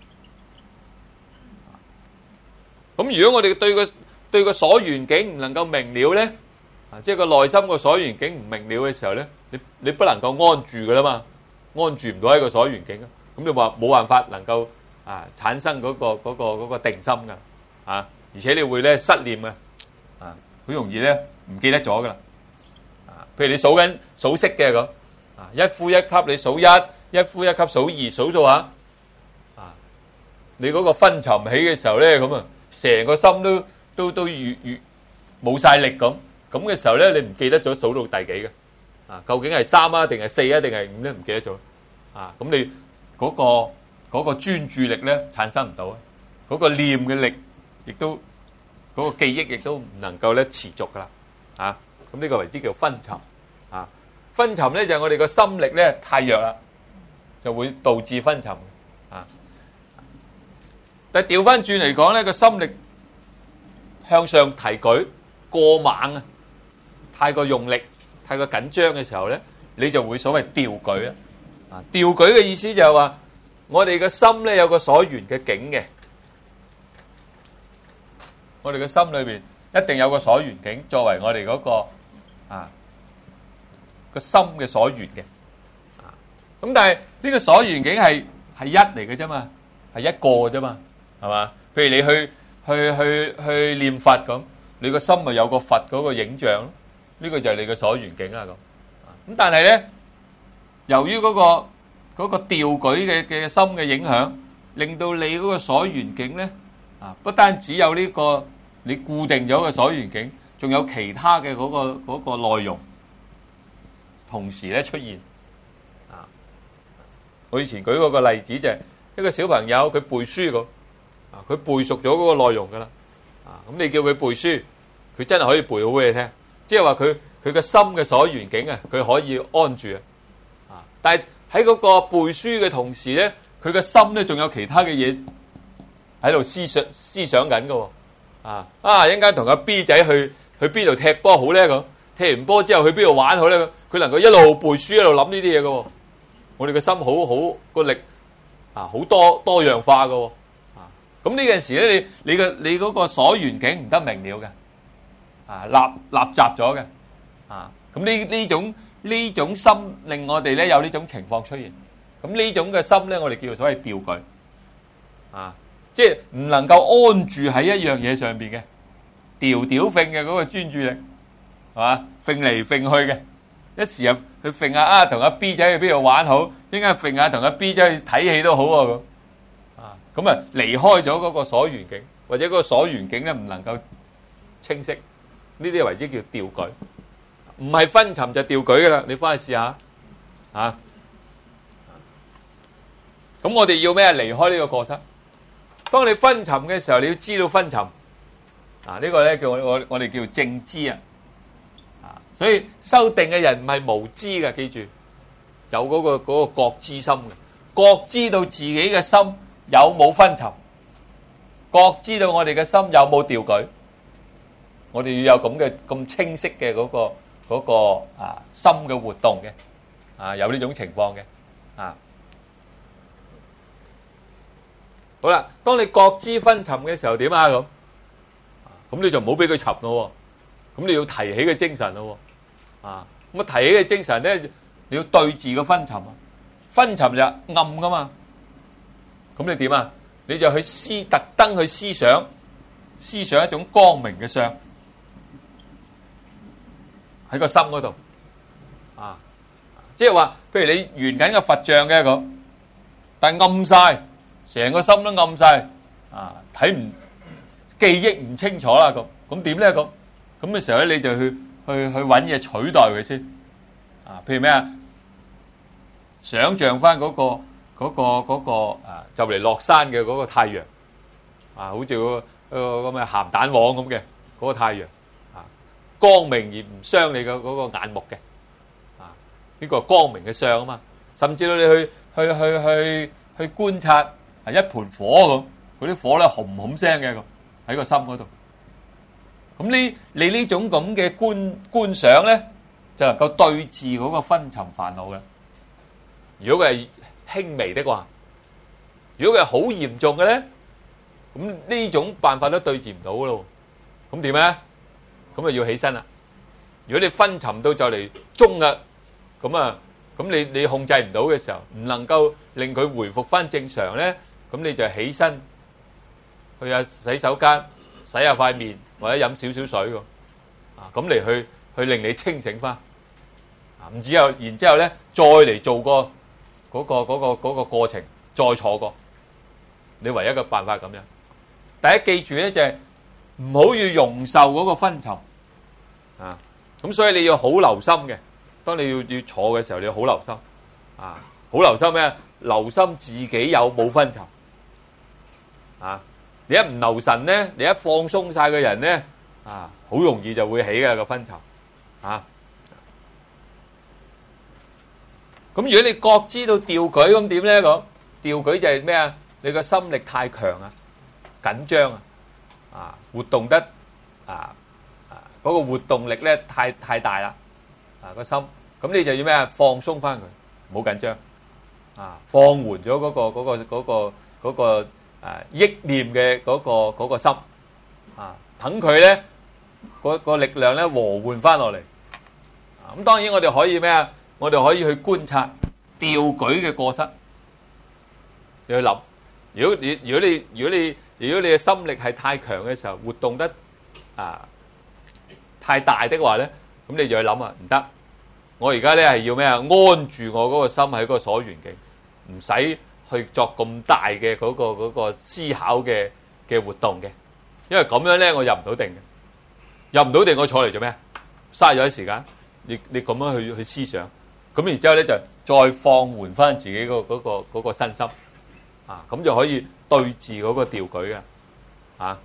咁如果我哋對個對個所緣境唔能夠明了咧，啊，即係個內心個所緣境唔明了嘅時候咧，你你不能夠安住噶啦嘛，安住唔到喺個所緣境啊，咁你話冇辦法能夠啊產生嗰個嗰個嗰個定心噶，啊，而且你會咧失念嘅，啊，好容易咧唔記得咗噶啦，啊，譬如你數緊數息嘅咁，啊，一呼一吸你數一，一呼一吸數二，數數下，啊，你嗰個昏沉起嘅時候咧，咁啊，成個心都都都越越冇晒力咁，咁嘅時候咧，你唔記得咗數到第幾嘅，啊，究竟係三啊，定係四啊，定係五咧，唔記得咗，啊，咁你嗰個嗰個專注力咧產生唔到啊，嗰個念嘅力亦都嗰個記憶亦都唔能夠咧持續噶啦，啊，咁呢個為之叫昏沉，啊，昏沉咧就係我哋個心力咧太弱啦，就會導致昏沉，啊，但係調翻轉嚟講咧，個心力向上提舉過猛啊，太過用力、太過緊張嘅時候咧，你就會所謂掉舉啊！啊，掉舉嘅意思就係話，我哋嘅心咧有個所緣嘅境嘅，我哋嘅心裏邊一定有個所緣境作為我哋嗰個啊個心嘅所緣嘅。啊，咁但係呢個所緣境係係一嚟嘅啫嘛，係一個啫嘛，係嘛？譬如你去。去去去念佛咁，你個心咪有個佛嗰個影像咯？呢個就係你嘅所緣境啦咁。咁但係咧，由於嗰個嗰個掉舉嘅嘅心嘅影響，令到你嗰個所緣境咧啊，不單只有呢個你固定咗嘅所緣境，仲有其他嘅嗰個嗰個內容同時咧出現啊！我以前舉過個例子就係一個小朋友佢背書咁。 啊，佢背熟咗嗰個內容噶啦，啊，咁你叫佢背書，佢真係可以背好俾你聽，即係話佢佢嘅心嘅所緣境啊，佢可以安住啊，啊，但係喺嗰個背書嘅同時咧，佢嘅心咧仲有其他嘅嘢喺度思想思想緊噶，啊啊，一陣間同阿 B 仔去去邊度踢波好咧咁，踢完波之後去邊度玩好咧，佢能夠一路背書一路諗呢啲嘢噶，我哋嘅心好好個力啊，好多多樣化噶。咁呢陣時咧，你你嘅你嗰個所緣境唔得明了嘅，啊立立雜咗嘅，啊咁呢呢種呢種心令我哋咧有呢種情況出現，咁呢種嘅心咧，我哋叫做所謂掉舉，啊即係唔能夠安住喺一樣嘢上邊嘅，掉掉揈嘅嗰個專注力，係嘛，揈嚟揈去嘅，一時又去揈下啊，同阿 B 仔去邊度玩好，一陣間揈下同阿 B 仔去睇戲都好喎咁。咁啊，離開咗嗰個所緣境，或者嗰個所緣境咧唔能夠清晰，呢啲為之叫掉舉，唔係昏沉就掉舉噶啦。你翻去試下嚇。咁我哋要咩？離開呢個過失。當你昏沉嘅時候，你要知道昏沉。啊，呢個咧叫我我我哋叫正知啊。啊，所以修定嘅人唔係無知嘅，記住有嗰個嗰個覺知心嘅，覺知到自己嘅心有冇昏沉，覺知道我哋嘅心有冇掉舉，我哋要有咁嘅咁清晰嘅嗰個嗰個啊心嘅活動嘅，啊有呢種情況嘅，啊好啦，當你覺知昏沉嘅時候點啊咁，咁你就唔好俾佢沉咯，咁你要提起個精神咯，啊咁啊提起嘅精神咧，你要對治個昏沉啊，昏沉就暗噶嘛。咁你點啊？你就去思，特登去思想，思想一種光明嘅相喺個心嗰度啊！即係話，譬如你圓緊個佛像嘅咁，但係暗晒，成個心都暗晒啊！睇唔記憶唔清楚啦咁，咁點咧咁？咁嘅時候咧，你就去去去揾嘢取代佢先啊！譬如咩啊？想像翻嗰個。嗰、那個嗰、那個啊，就嚟落山嘅嗰個太陽啊，好似嗰個咁嘅鹹蛋黃咁嘅嗰個太陽啊，光明而唔傷你嘅嗰個眼目嘅啊，呢、這個光明嘅相啊嘛，甚至到你去去去去去觀察啊一盤火咁，嗰啲火咧轟轟聲嘅咁喺個心嗰度，咁呢你呢種咁嘅觀觀想咧，就能夠對治嗰個昏沉煩惱嘅。如果佢係輕微的話，如果佢係好嚴重嘅咧，咁呢種辦法都對治唔到咯。咁點咧？咁啊要起身啦。如果你昏沉到就嚟中啦，咁啊，咁你你控制唔到嘅時候，唔能夠令佢回復翻正常咧，咁你就起身去下洗手間洗下塊面，或者飲少少水喎。啊，咁嚟去去令你清醒翻。啊，唔之後，然之後咧再嚟做個。嗰、那個嗰、那個嗰、那個過程再坐過，你唯一嘅辦法咁樣。第一記住咧就係唔好要容受嗰個昏沉啊！咁所以你要好留心嘅。當你要要坐嘅時候，你要好留心啊！好留心咩？留心自己有冇昏沉啊！你一唔留神咧，你一放鬆晒個人咧啊，好容易就會起嘅個昏沉啊！咁如果你覺知到掉舉咁點咧？咁掉舉就係咩啊？你個心力太強啊，緊張啊，啊活動得啊啊嗰個活動力咧太太大啦，啊個心，咁你就要咩啊？放鬆翻佢，唔好緊張，啊放緩咗嗰個嗰個嗰個嗰個誒憶念嘅嗰個嗰個心，啊等佢咧嗰個力量咧和緩翻落嚟，啊咁當然我哋可以咩啊？我哋可以去觀察掉舉嘅過失，你去諗。如果你如果你如果你如果你嘅心力係太強嘅時候，活動得啊太大的話咧，咁你就去諗啊，唔得。我而家咧係要咩啊？安住我嗰個心喺嗰個所緣境，唔使去作咁大嘅嗰個嗰個思考嘅嘅活動嘅，因為咁樣咧我入唔到定嘅，入唔到定我坐嚟做咩？嘥咗啲時間。你你咁樣去去思想。咁然之後咧就再放緩翻自己嗰嗰個嗰個身心， 啊，咁就可以對治嗰個掉舉嘅，啊，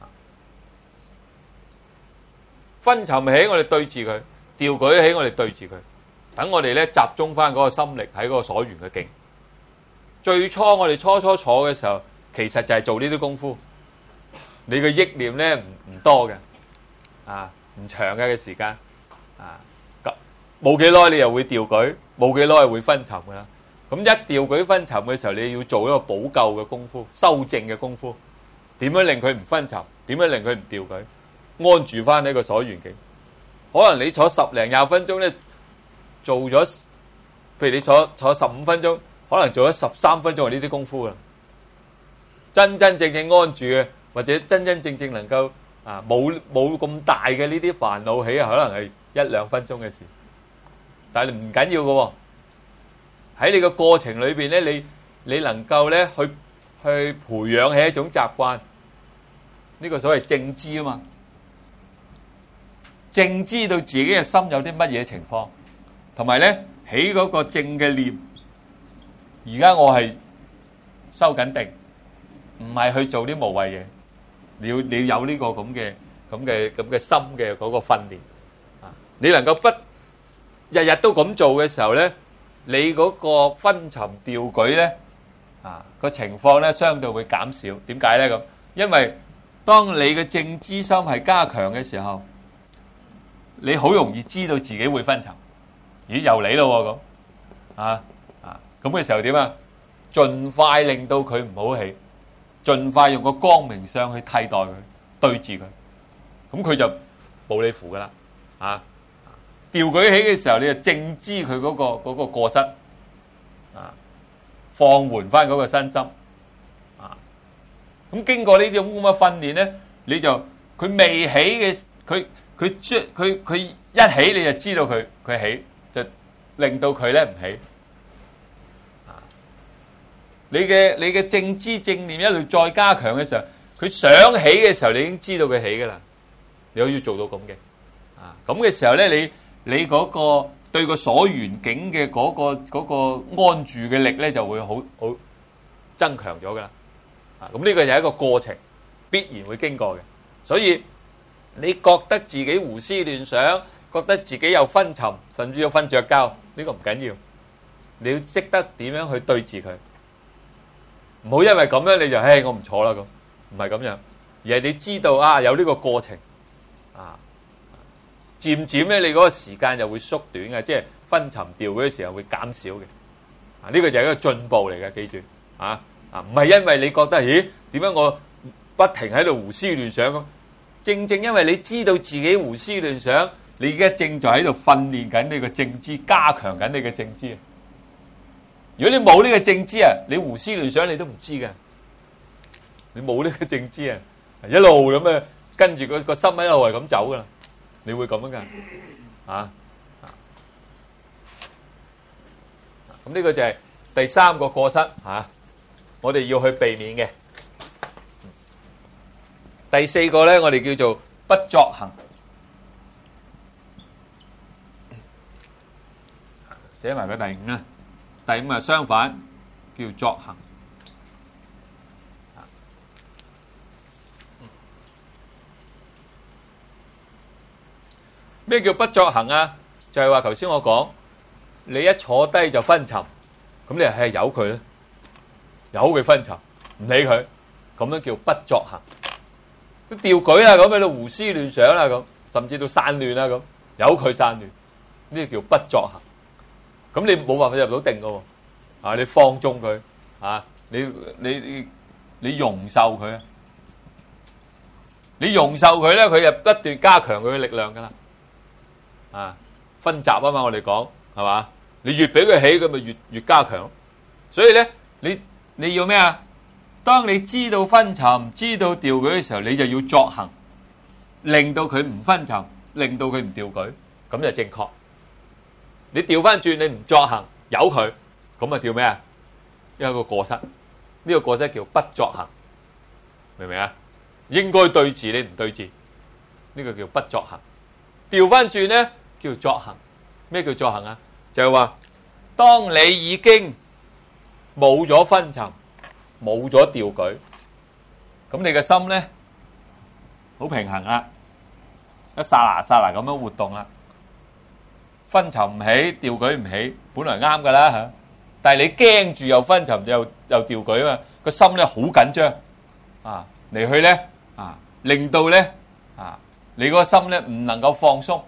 昏沉起我哋對治佢，掉舉起我哋對治佢，等我哋咧集中翻嗰個心力喺嗰個所緣嘅境。最初我哋初初坐嘅時候，其實就係做呢啲功夫。你嘅憶念咧唔唔多嘅，啊唔長嘅嘅時間，啊冇幾耐你又會掉舉，冇幾耐又會昏沉噶啦。咁一掉舉昏沉嘅時候，你要做一個補救嘅功夫、修正嘅功夫，點樣令佢唔昏沉？點樣令佢唔掉舉？安住翻呢個所緣境。可能你坐十零廿分鐘咧，做咗，譬如你坐坐十五分鐘，可能做咗十三分鐘係呢啲功夫啦。真真正正安住嘅，或者真真正正能夠啊冇冇咁大嘅呢啲煩惱起啊，可能係一兩分鐘嘅事。但係唔緊要嘅，喺你個過程裏邊咧，你你能夠咧去去培養起一種習慣，呢個所謂正知啊嘛，正知道自己嘅心有啲乜嘢情況，同埋咧起嗰個正嘅念。而家我係收緊定，唔係去做啲無謂嘢。你要你要有呢個咁嘅咁嘅咁嘅心嘅嗰個訓練啊！你能夠不日日都咁做嘅時候咧，你嗰個昏沉掉舉咧啊個情況咧，相對會減少。點解咧咁？因為當你嘅正知心係加強嘅時候，你好容易知道自己會昏沉。咦，又嚟咯咁啊啊！咁嘅時候點啊？盡快令到佢唔好起，盡快用個光明相去替代佢，對治佢，咁佢就冇你符噶啦啊！掉舉起嘅時候，你就正知佢嗰個嗰個過失啊，放緩翻嗰個身心啊。咁經過呢種咁嘅訓練咧，你就佢未起嘅，佢佢佢佢一起你就知道佢佢起，就令到佢咧唔起啊。你嘅你嘅正知正念一路再加強嘅時候，佢想起嘅時候，你已經知道佢起噶啦。你可以做到咁嘅啊，咁嘅時候咧，你。你嗰個對個所緣境嘅嗰個嗰個安住嘅力咧，就會好好增強咗噶啦。啊，咁呢個就係一個過程，必然會經過嘅。所以你覺得自己胡思亂想，覺得自己有昏沉，甚至要瞓着覺，呢個唔緊要。你要識得點樣去對治佢，唔好因為咁樣你就唉我唔坐啦咁，唔係咁樣，而係你知道啊有呢個過程啊。漸漸咧，你嗰個時間就會縮短嘅，即係昏沉掉嗰啲時候會減少嘅。啊，呢個就係一個進步嚟嘅，記住啊啊，唔係因為你覺得，咦，點解我不停喺度胡思亂想咁？正正因為你知道自己胡思亂想，你而家正在喺度訓練緊你個正知，加強緊你嘅正知。如果你冇呢個正知啊，你胡思亂想你都唔知嘅。你冇呢個正知啊，一路咁啊跟住個個心喺度係咁走噶啦。你會咁樣噶，啊，咁呢個就係第三個過失吓，啊，我哋要去避免嘅。第四個咧，我哋叫做不作行，寫埋個第五啦。第五係相反，叫作行。咩叫不作行啊？就係話頭先我講，你一坐低就昏沉，咁你係由佢咧，由佢昏沉，唔理佢，咁樣叫不作行。都掉舉啦，咁喺度胡思亂想啦，咁甚至到散亂啦，咁由佢散亂，呢個叫不作行。咁你冇辦法入到定噶，啊，你放縱佢，啊，你你你你容受佢啊，你容受佢咧，佢就不斷加強佢嘅力量噶啦。啊，分集啊嘛，我哋講係嘛，你越俾佢起，佢咪越越加強。所以咧，你你要咩啊？當你知道昏沉、知道掉舉嘅時候，你就要作行，令到佢唔昏沉，令到佢唔掉舉，咁就正確。你調翻轉，你唔作行，由佢，咁啊叫咩啊？一個過失，呢、這個過失叫不作行，明唔明啊？應該對治你唔對治，呢、這個叫不作行。調翻轉咧叫作行。咩叫作行啊？就係話當你已經冇咗昏沉， 冇咗掉舉，咁你嘅心咧好平衡啦，一剎那剎那咁樣活動啦，昏沉唔起，掉舉唔起，本來啱噶啦嚇，但係你驚住又昏沉又又掉舉啊嘛，個心咧好緊張啊，嚟去咧啊，令到咧啊你嗰個心咧唔能夠放鬆，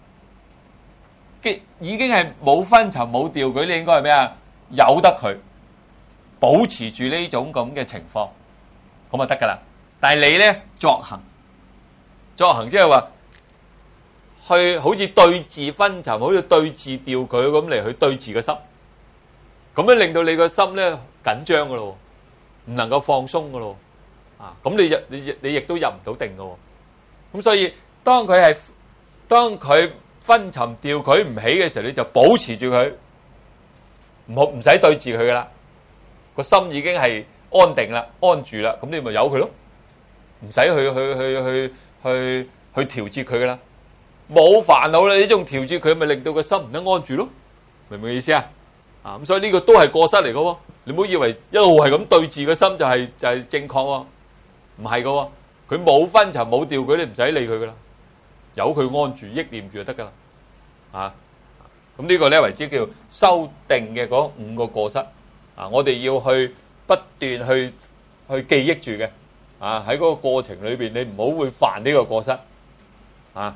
嘅已經係冇昏沉冇掉舉，你應該係咩啊？由得佢。保持住呢種咁嘅情況，咁就得噶啦。但係你咧作行，作行即係話去好似對治昏沉，好似對治掉舉咁嚟去對治個心，咁樣令到你個心咧緊張噶咯，唔能夠放鬆噶咯。啊，咁你入你你亦都入唔到定噶。咁所以當佢係當佢昏沉掉舉唔起嘅時候，你就保持住佢，唔好唔使對治佢噶啦。個心已經係安定啦，安住啦，咁你咪由佢咯，唔使去去去去去去調節佢噶啦，冇煩惱啦，你仲調節佢，咪令到個心唔得安住咯，明唔明意思啊？啊，咁所以呢個都係過失嚟噶喎，你唔好以為一路係咁對治個心就係就係正確喎，唔係噶喎，佢冇昏沉冇掉舉，你唔使理佢噶啦，由佢安住，憶念住就得噶啦，啊，咁呢個咧為之叫修定嘅嗰五個過失。啊！我哋要去不斷去去記憶住嘅，啊喺嗰個過程裏邊，你唔好會犯呢個過失，啊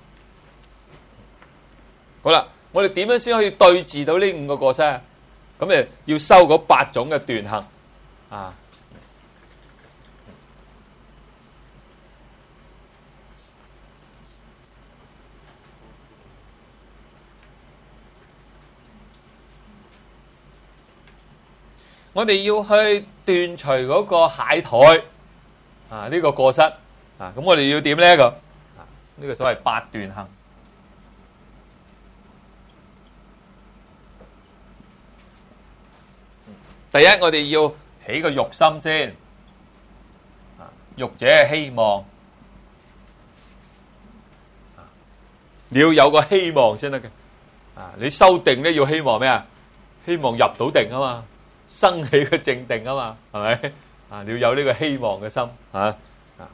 好啦，我哋點樣先可以對治到呢五個過失啊？咁誒要修嗰八種嘅斷行，啊，我哋要去斷除嗰個懈怠啊！呢、這個過失啊，咁我哋要點呢？一個啊，呢、這個所謂八斷行。第一，我哋要起個欲心先啊，欲者係希望啊，你要有個希望先得嘅啊！你修定咧要希望咩啊？希望入到定啊嘛。生起個正定啊嘛，係咪啊？你要有呢個希望嘅心啊！啊，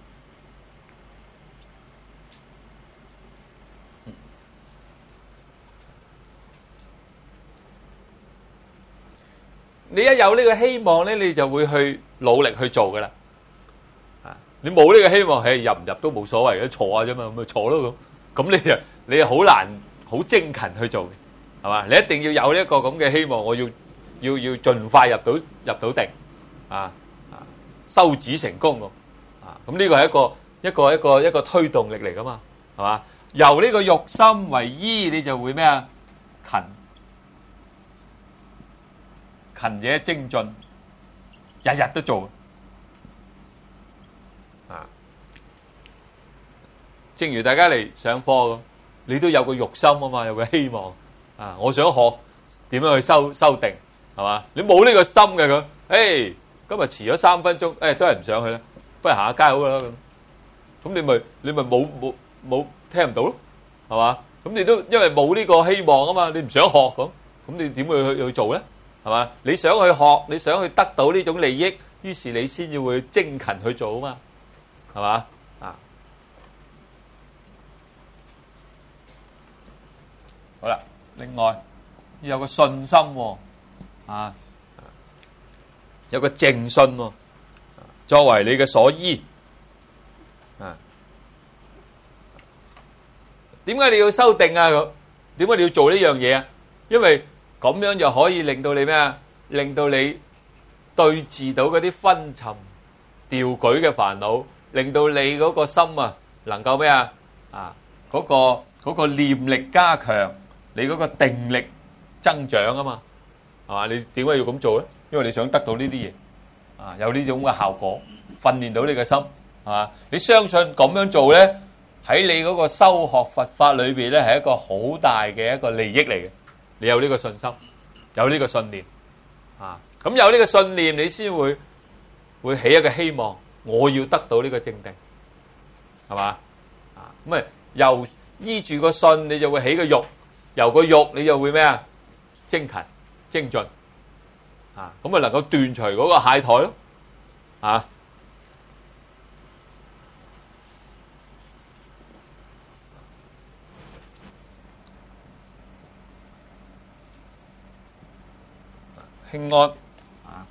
你一有呢個希望咧，你就會去努力去做噶啦。啊，你冇呢個希望，係入唔入都冇所謂嘅，坐下啫嘛，咁咪坐咯咁。咁你就你係好難好精勤去做嘅，係嘛？你一定要有呢一個咁嘅希望，我要。要要盡快入到入到定，啊啊修止成功咁，啊咁呢個係一個一個一個一個推動力嚟噶嘛，係嘛？由呢個欲心為依，你就會咩啊？勤勤者精進，日日都做，啊！正如大家嚟上課咁，你都有個欲心啊嘛，有個希望啊！我想學點樣去修修定。係嘛？你冇呢個心嘅佢，誒，今日遲咗三分鐘，誒，都係唔上去啦，不如行下街好啦咁。咁你咪你咪冇冇冇聽唔到咯，係嘛？咁你都因為冇呢個希望啊嘛，你唔想學咁，咁你點會去去做咧？係嘛？你想去學，你想去得到呢種利益，於是你先至會精勤去做啊嘛，係嘛？啊，好啦，另外要有個信心喎。啊，有個正信喎，作為你嘅所依啊。點解你要修定啊？咁點解你要做呢樣嘢啊？因為咁樣就可以令到你咩啊？令到你對治到嗰啲昏沉掉舉嘅煩惱，令到你嗰個心啊能夠咩啊？啊，嗰個嗰個念力加強，你嗰個定力增長啊嘛。係嘛？你點解要咁做咧？因為你想得到呢啲嘢，啊，有呢種嘅效果，訓練到你嘅心，係嘛？你相信咁樣做咧，喺你嗰個修學佛法裏邊咧，係一個好大嘅一個利益嚟嘅。你有呢個信心，有呢個信念，啊，咁有呢個信念，你先會會起一個希望，我要得到呢個正定，係嘛？啊，咁啊，由依住個信，你就會起個欲，由個欲你就會咩啊？精勤。精進啊，咁咪能夠斷除嗰個懈怠咯， 啊。輕安啊，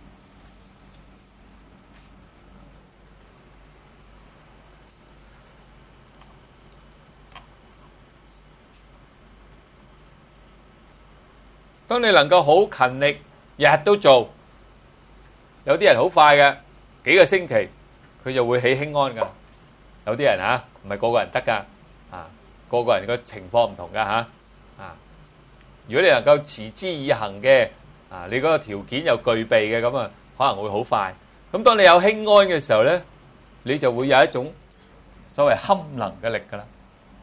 當你能夠好勤力，日日都做，有啲人好快嘅，幾個星期佢就會起輕安噶。有啲人嚇唔係個個人得噶，啊個個人個情況唔同噶嚇啊。如果你能夠持之以恆嘅。啊！你嗰個條件又具備嘅咁啊，可能會好快。咁當你有輕安嘅時候咧，你就會有一種所謂堪能嘅力噶啦。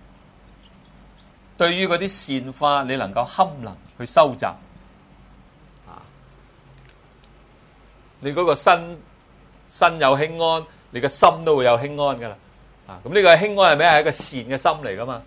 對於嗰啲善法，你能夠堪能去收集啊，你嗰個身身有輕安，你個心都會有輕安噶啦。啊，咁呢個輕安係咩？係一個善嘅心嚟噶嘛。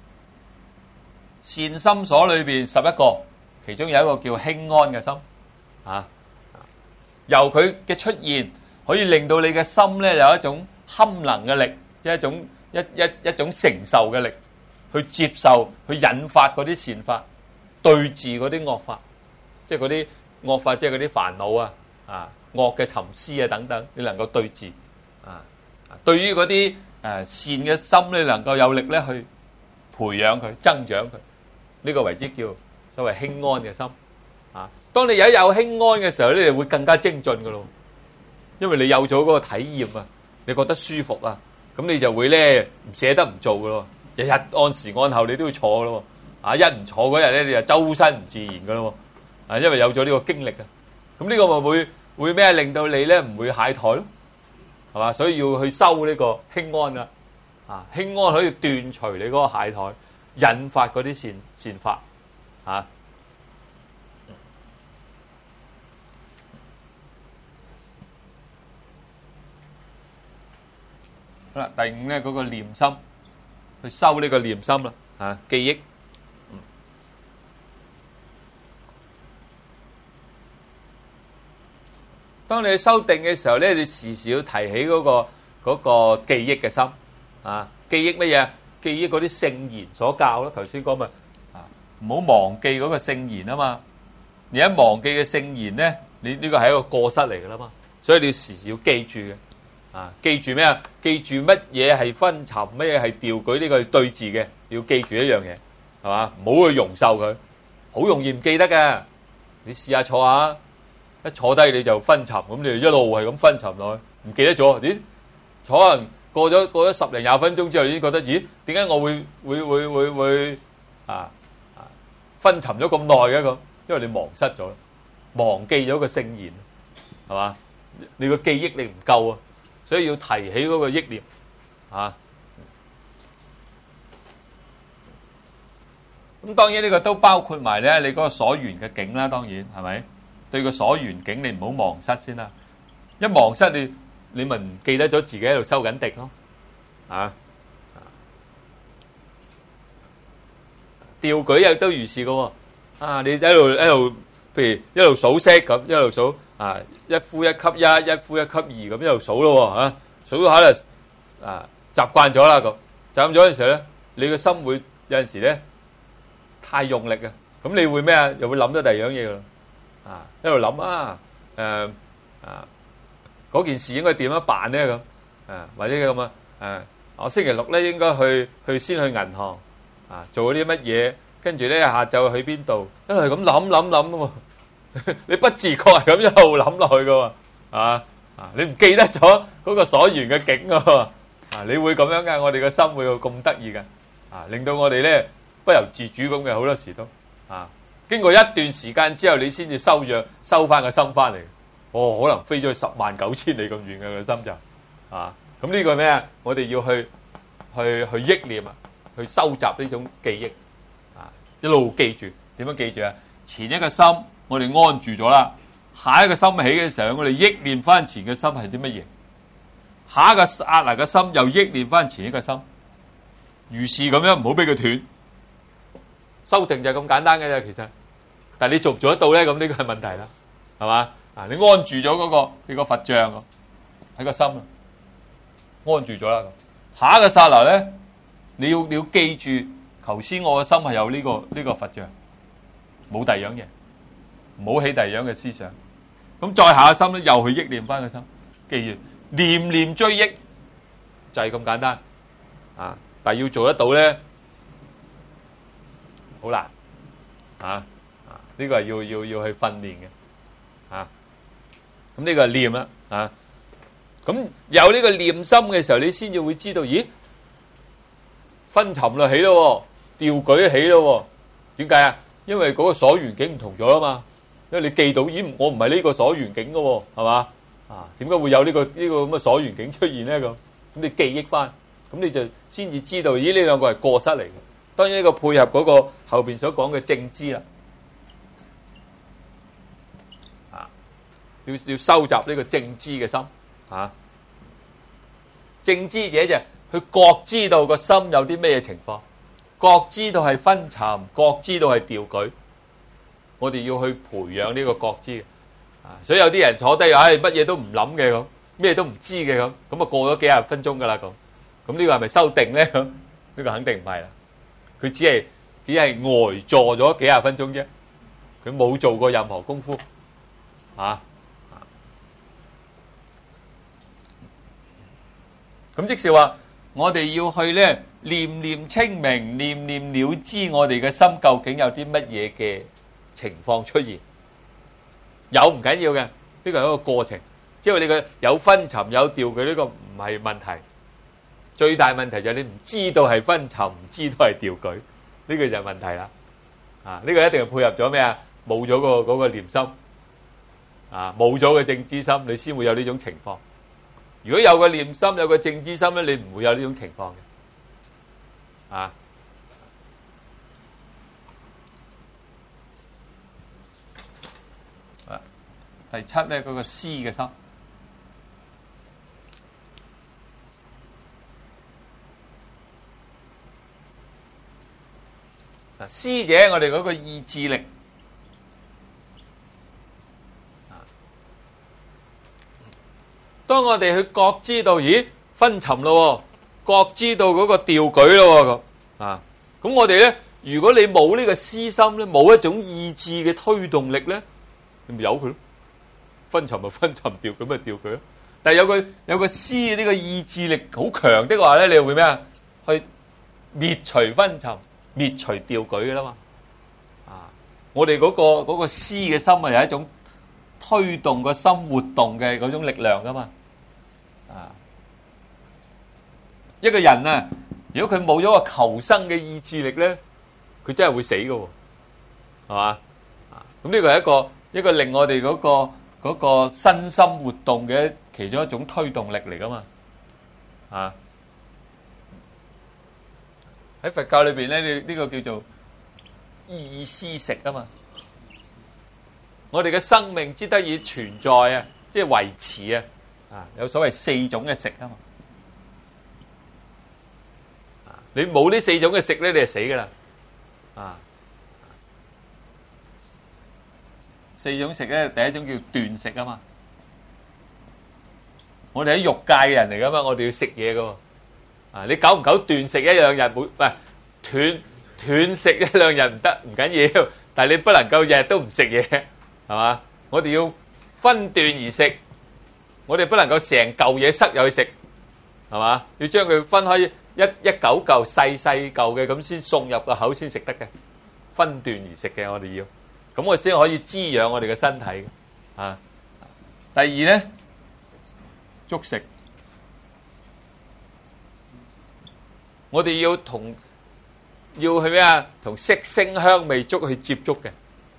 善心所裏邊十一個。其中有一個叫輕安嘅心，啊，由佢嘅出現可以令到你嘅心咧有一種堪能嘅力，即係一種一一一種承受嘅力，去接受、去引發嗰啲善法，對治嗰啲惡法，即係嗰啲惡法，即係嗰啲煩惱啊，啊惡嘅尋思啊等等，你能夠對治，啊，對於嗰啲誒善嘅心咧，你能夠有力咧去培養佢、增長佢，呢個為之叫所謂輕安嘅心，啊！當你有有輕安嘅時候咧，你就會更加精進噶咯，因為你有咗嗰個體驗啊，你覺得舒服啊，咁你就會咧唔捨得唔做噶咯，日日按時按候你都要坐咯，啊！一唔坐嗰日咧，你就周身唔自然噶咯，啊！因為有咗呢個經歷啊，咁呢個咪會會咩令到你咧唔會懈怠咯，係嘛？所以要去修呢個輕安啊，啊！輕安可以斷除你嗰個懈怠，引發嗰啲善善法。啊，好啦，第五咧嗰個念心，去修呢個念心啦，啊，記憶。嗯，當你去修定嘅時候咧，你時時要提起嗰個嗰個記憶嘅心，啊，記憶乜嘢？記憶嗰啲聖言所教咯，頭先講咪。唔好忘記嗰個聖言啊嘛！你一忘記嘅聖言咧，你呢個係一個過失嚟噶啦嘛，所以你時時要記住嘅，啊，記住咩啊？記住乜嘢係昏沉，乜嘢係調舉呢個對治嘅，要記住一樣嘢，係嘛？唔好去容受佢，好容易唔記得嘅。你試下坐下，一坐低你就昏沉，咁你就一路係咁昏沉落去，唔記得咗。咦？坐可能過咗過咗十零廿分鐘之後，已經覺得咦？點解我會會會會會啊？昏沉咗咁耐嘅咁，因為你忘失咗，忘記咗個聖言，係嘛？你個記憶力唔夠啊，所以要提起嗰個憶念啊。咁當然呢個都包括埋咧，你嗰個所緣嘅境啦，當然係咪？對個所緣境你唔好忘失先啦，一忘失你你咪唔記得咗自己喺度修緊定咯，啊。調舉亦都如是嘅喎，啊！你一路一路，譬如一路數息咁，一路數啊，一呼一吸一，一呼一吸二咁一路數咯喎，嚇數到下咧啊，習慣咗啦咁，習慣咗嘅時候咧，你個心會有陣時咧太用力啊，咁你會咩啊？又會諗咗第二樣嘢㗎，啊一路諗啊誒啊嗰件事應該點樣辦咧咁，啊或者咁啊誒，我星期六咧應該去去先去銀行。啊！做啲乜嘢？跟住咧下晝去邊度？一路係咁諗諗諗嘅喎，你不自覺係咁一路諗落去嘅喎，啊啊！你唔記得咗嗰個所緣嘅境喎，啊！你會咁樣嘅，我哋個心會咁得意嘅，啊！令到我哋咧不由自主咁嘅，好多時都啊。經過一段時間之後，你先至收著收翻個心翻嚟。哦，可能飛咗去十萬九千里咁遠嘅個心就啊。咁呢個咩啊？我哋要去去去憶念啊！去收集呢種記憶，啊，一路記住，點樣記住啊？前一個心我哋安住咗啦，下一個心起嘅時候，我哋憶念翻前嘅心係啲乜嘢？下一個壓嚟嘅心又憶念翻前一個心，如是咁樣，唔好俾佢斷。修定就係咁簡單嘅啫，其實，但係你做唔做得到咧？咁呢個係問題啦，係嘛？啊，你安住咗嗰個你個佛像， 喺個心啦，安住咗啦。下一個剎那咧，你要你要記住，頭先我嘅心係有呢、這個呢、這個佛像，冇第二樣嘢，唔好起第二樣嘅思想。咁再下個心咧，又去憶念翻個心，記住念念追憶，就係、是、咁簡單啊！但係要做得到咧，好難啊！啊，呢、這個係要要要去訓練嘅啊！咁呢個係念啦啊！咁有呢個念心嘅時候，你先至會知道，咦？昏沉啦，起咯，掉舉起咯，點解啊？因為嗰個所緣境唔同咗啦嘛。因為你記到，咦？我唔係呢個所緣境噶，係嘛？啊，點解會有呢個呢個咁嘅所緣境出現咧？咁咁你記憶翻，咁你就先至知道，咦？呢兩個係過失嚟嘅。當然呢個配合嗰個後邊所講嘅正知啦，啊，要要收集呢個正知嘅心。啊！正知者就去覺知道個心有啲咩情況，覺知道係昏沉，覺知道係掉舉。我哋要去培養呢個覺知啊！所以有啲人坐低，唉，乜嘢都唔諗嘅咁，咩都唔知嘅咁，咁啊過咗幾廿分鐘噶啦咁，咁呢個係咪修定咧？咁呢個肯定唔係啦，佢只係只係呆坐咗幾廿分鐘啫，佢冇做過任何功夫啊！咁即是話，我哋要去咧念念清明，念念了知我哋嘅心究竟有啲乜嘢嘅情況出現，有唔緊要嘅，呢個係一個過程。即係你嘅有昏沉有掉舉，呢個唔係問題，最大問題就係你唔知道係昏沉，唔知道係掉舉，呢個就係問題啦。啊，呢個一定係配合咗咩啊？冇咗個嗰個念心，啊，冇咗個正知心，你先會有呢種情況。如果有個念心，有個正知心咧，你唔會有呢種情況嘅，啊。啊，第七咧嗰個思嘅心，嗱，思者我哋嗰個意志力。當我哋去覺知到，咦，昏沉咯，覺知到嗰個掉舉咯，咁啊，咁我哋咧，如果你冇呢個思心咧，冇一種意志嘅推動力咧，你咪由佢咯，昏沉咪昏沉，掉舉咪掉舉咯。但係有個有個思呢個意志力好強的話咧，你會咩啊？去滅除昏沉，滅除掉舉噶啦嘛。啊，我哋嗰個嗰個思嘅心啊，有一種推動個心活動嘅嗰種力量噶嘛。啊，一個人啊，如果佢冇咗個求生嘅意志力咧，佢真係會死噶，係嘛？啊，咁呢個係一個一個令我哋嗰個嗰個身心活動嘅其中一種推動力嚟噶嘛。啊，喺佛教裏邊咧，呢呢個叫做意思食啊嘛。我哋嘅生命之得以存在啊，即係維持啊。啊，有所謂四種嘅食啊嘛，啊，你冇呢四種嘅食咧，你就死噶啦，啊，四種食咧，第一種叫斷食啊嘛，我哋喺欲界嘅人嚟噶嘛，我哋要食嘢噶，啊，你久唔久斷食一兩日，每唔係斷斷食一兩日唔得，唔緊要，但係你不能夠日日都唔食嘢，係嘛？我哋要分段而食。我哋不能夠成嚿嘢塞入去食，係嘛？要將佢分開一一嚿嚿細細嚿嘅咁先送入個口先食得嘅，分段而食嘅我哋要，咁我先可以滋養我哋嘅身體。啊，第二咧，觸食，我哋要同要去咩啊？同色聲香味觸去接觸嘅。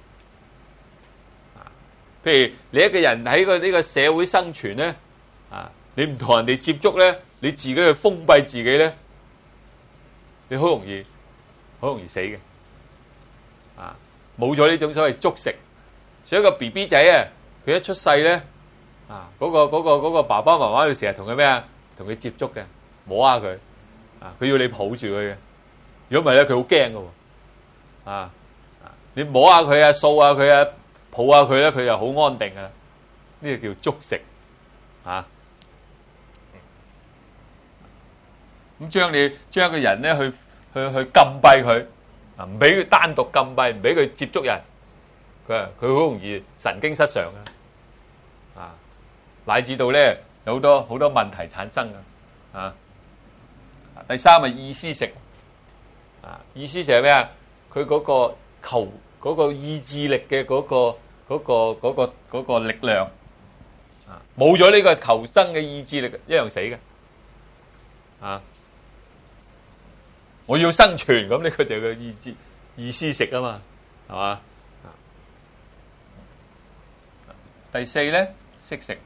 譬如你一個人喺個呢個社會生存咧，啊，你唔同人哋接觸咧，你自己去封閉自己咧，你好容易好容易死嘅，啊，冇咗呢種所謂觸食，所以個 B B 仔啊，佢一出世咧，啊，嗰個嗰個嗰個爸爸媽媽要成日同佢咩啊，同佢接觸嘅，摸下佢，啊，佢要你抱住佢嘅，如果唔係咧，佢好驚㗎喎，啊，你摸下佢啊，掃下佢啊。抱下佢咧，佢又好安定啊！呢個叫觸食啊。 咁將你將一個人咧去去去禁閉佢，啊唔俾佢單獨禁閉，唔俾佢接觸人，佢佢好容易神經失常嘅，啊乃至到咧有好多好多問題產生嘅，啊第三係意思食，啊意思食係咩啊？佢嗰個求嗰個意志力嘅嗰個嗰個嗰個嗰個力量，啊冇咗呢個求生嘅意志力，一樣死嘅，啊我要生存咁，呢個就係個意志意思食啊嘛，係嘛？第四咧識食，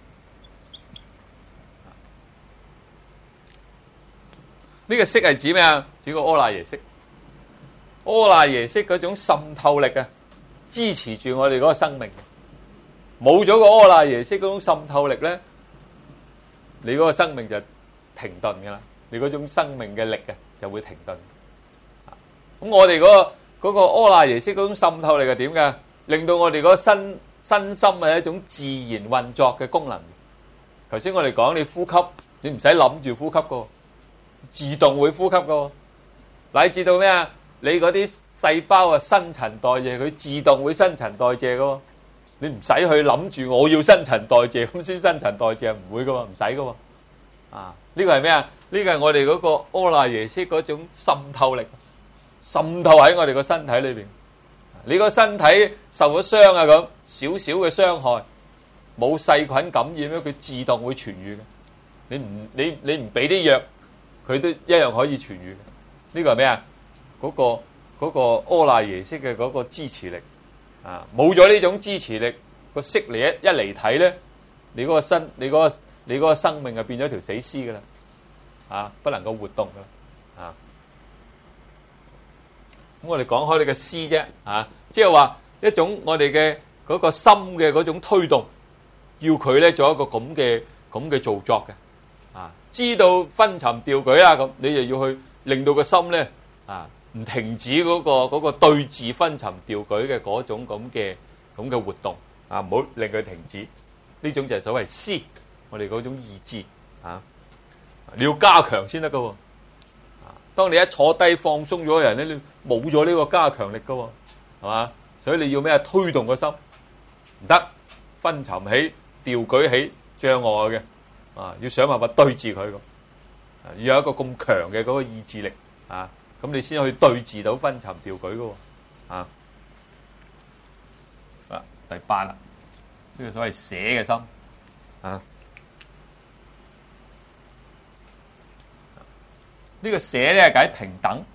呢個識係指咩啊？指個阿賴耶識。阿賴耶識嗰種滲透力啊，支持住我哋嗰個生命。冇咗個阿賴耶識嗰種滲透力咧，你嗰個生命就停頓噶啦。你嗰種生命嘅力啊，就會停頓。咁我哋嗰個嗰個阿賴耶識嗰種滲透力係點噶？令到我哋嗰個身身心係一種自然運作嘅功能。頭先我哋講你呼吸，你唔使諗住呼吸噶，自動會呼吸噶。乃至到咩啊？你嗰啲細胞啊，新陳代謝，佢自動會新陳代謝噶，你唔使去諗住我要新陳代謝咁先新陳代謝，唔會噶嘛，唔使噶。啊，呢個係咩啊？呢個係我哋嗰個阿賴耶識嗰種滲透力，滲透喺我哋個身體裏邊。你個身體受咗傷啊，咁少少嘅傷害，冇細菌感染咧，佢自動會痊愈嘅。你唔你你唔俾啲藥，佢都一樣可以痊愈嘅。呢個係咩啊？嗰個嗰個阿賴耶識嘅嗰個支持力啊，冇咗呢種支持力，個識嚟一一嚟睇咧，你嗰個身，你嗰個你嗰個生命就變咗條死屍噶啦，啊，不能夠活動噶啦，啊，咁我哋講開你個思啫，啊，即係話一種我哋嘅嗰個心嘅嗰種推動，要佢咧做一個咁嘅咁嘅造作嘅，啊，知道昏沉掉舉啦，咁你就要去令到個心咧，啊。唔停止嗰個嗰個對治昏沉掉舉嘅嗰種咁嘅咁嘅活動啊！唔好令佢停止，呢種就係所謂思，我哋嗰種意志啊！你要加強先得噶喎！啊，當你一坐低放鬆咗嘅人咧，你冇咗呢個加強力噶喎，係嘛？所以你要咩啊？推動個心唔得，昏沉起、掉舉起障礙嘅啊！要想辦法對治佢咁，要有一個咁強嘅嗰個意志力啊！咁你先可以對治到昏沉掉舉嘅，啊，啊第八啦，呢個所謂捨嘅心，啊，呢個捨咧係解平等。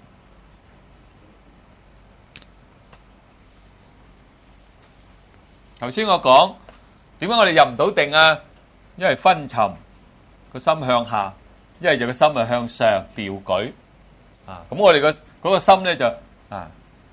頭先我講點解我哋入唔到定啊？因為昏沉個心向下，一係就個心係向上掉舉。啊，咁我哋個嗰個心咧就啊，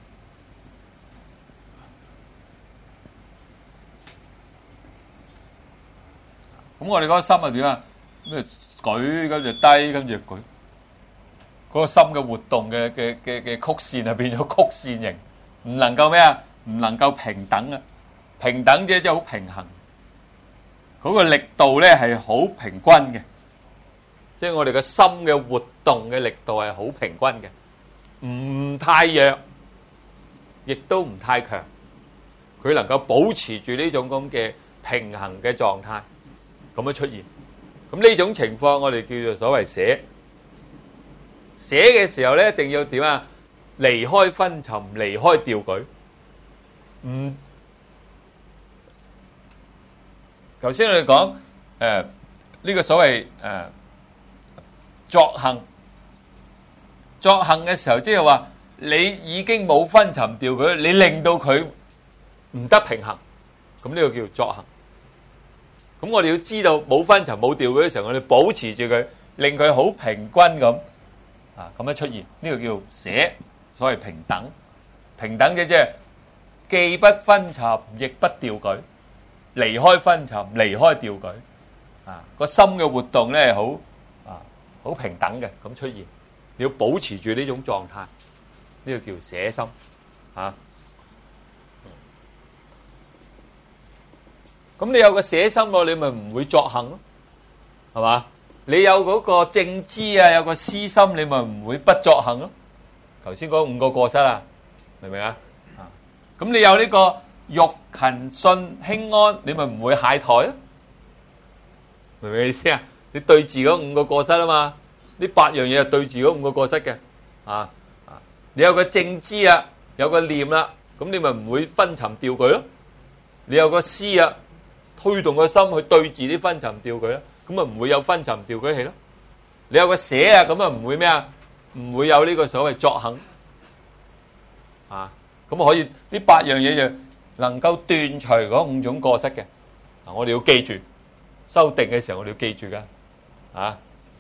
咁我哋嗰個心係點啊？咩舉跟住低跟住舉，嗰、嗰個心嘅活動嘅嘅嘅嘅曲線啊變咗曲線型，唔能夠咩啊？唔能夠平等啊！平等啫，即係好平衡，嗰、嗰個力度咧係好平均嘅。即係我哋嘅心嘅活動嘅力度係好平均嘅，唔太弱，亦都唔太強，佢能夠保持住呢種咁嘅平衡嘅狀態，咁樣出現。咁呢種情況我哋叫做所謂捨。捨嘅時候咧，一定要點啊？離開昏沉，離開掉舉。唔，頭先我哋講誒呢個所謂誒。呃作行，作行嘅時候，即係話你已經冇昏沉掉舉，你令到佢唔得平衡，咁呢個叫作行。咁我哋要知道冇昏沉冇掉舉嘅時候，我哋保持住佢，令佢好平均咁啊，咁樣出現，呢個叫捨，所謂平等。平等嘅即係既不昏沉，亦不掉舉，離開昏沉，離開掉舉，啊個心嘅活動咧係好。好平等嘅咁出現，你要保持住呢種狀態，呢個叫捨心啊。咁你有個捨心喎，你咪唔會作行咯，係嘛？ 你有嗰個正知啊，有個私心，你咪唔會不作行咯。頭先嗰五個過失啊，明唔明啊？咁你有呢個欲勤信輕安，你咪唔會懈怠咯。明唔明意思啊？你對治嗰五個過失啊嘛，呢八樣嘢係對治嗰五個過失嘅啊啊！你有個正知啊，有個念啦，咁你咪唔會昏沉掉舉咯。你有個思啊，推動個心去對治啲昏沉掉舉咯，咁咪唔會有昏沉掉舉氣咯。你有個捨啊，咁啊唔會咩啊？唔會有呢個所謂作行啊，咁可以呢八樣嘢就能夠斷除嗰五種過失嘅。嗱，我哋要記住，修定嘅時候我哋要記住噶，啊。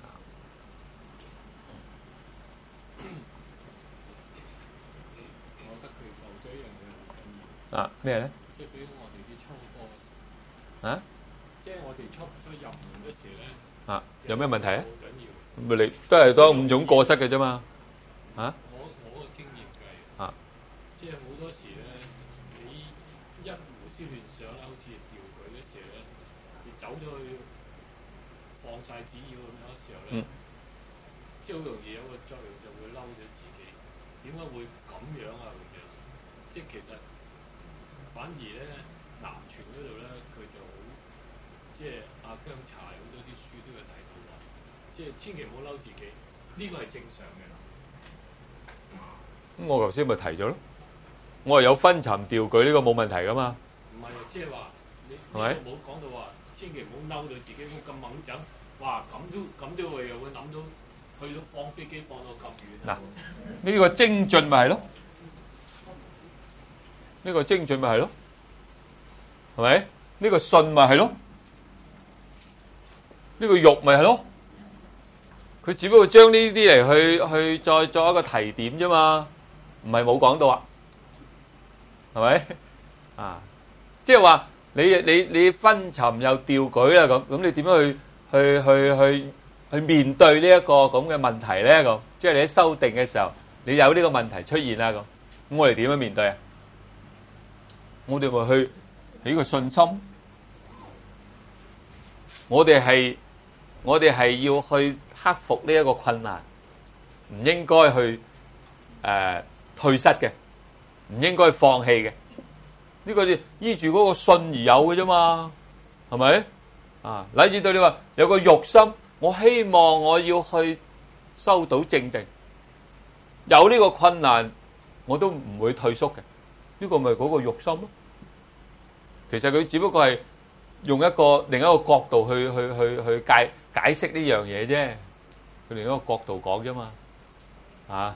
我覺得佢漏咗一樣嘢好緊要。 啊咩咧？ 即係比如我哋啲初波， 啊？ 即係我哋初初入門嗰時咧， 啊，有咩問題啊？ 好緊要。 咪你都係多五種過失嘅啫嘛，啊？ 我我嘅經驗計， 啊， 即係好多時咧，你一胡思亂想啦，好似調舉嘅時候咧，你走咗去放晒紙鷂咁樣嘅時候咧， 嗯， 即係好容易有個作用就會嬲咗自己，點解會咁樣啊咁樣？即係其實反而咧南傳嗰度咧，佢就好，即係阿姜查好多啲書都有提到話，即係千祈唔好嬲自己，呢個係正常嘅。 咁我頭先咪提咗咯，我係有昏沉掉舉呢個冇問題噶嘛。 唔係啊，即係話你係咪冇講到話，千祈唔好嬲到自己咁猛整，哇咁都咁都會又會諗到去到放飛機放到咁遠。 嗱，呢個精進咪係咯，呢個精進咪係咯，係咪？呢個信咪係咯，呢個欲咪係咯。佢只不過將呢啲嚟去去再作一個提點啫嘛，唔係冇講到啊，係咪？啊，即係話你你你昏沉又掉舉啦咁，咁你點樣去去去去去面對呢一個咁嘅問題咧？咁即係你喺修定嘅時候，你有呢個問題出現啦咁，咁我哋點樣面對啊？我哋咪去起個信心，我哋係我哋係要去克服呢一個困難，唔應該去誒、呃、退失嘅，唔應該放棄嘅。呢、這個依住嗰個信而有嘅啫嘛，係咪？啊，乃至到你話有個欲心，我希望我要去修到正定，有呢個困難我都唔會退縮嘅。呢、這個咪嗰個欲心咯。其實佢只不過係用一個另一個角度去去去去解解釋呢樣嘢啫。佢另一個角度講啫嘛，啊，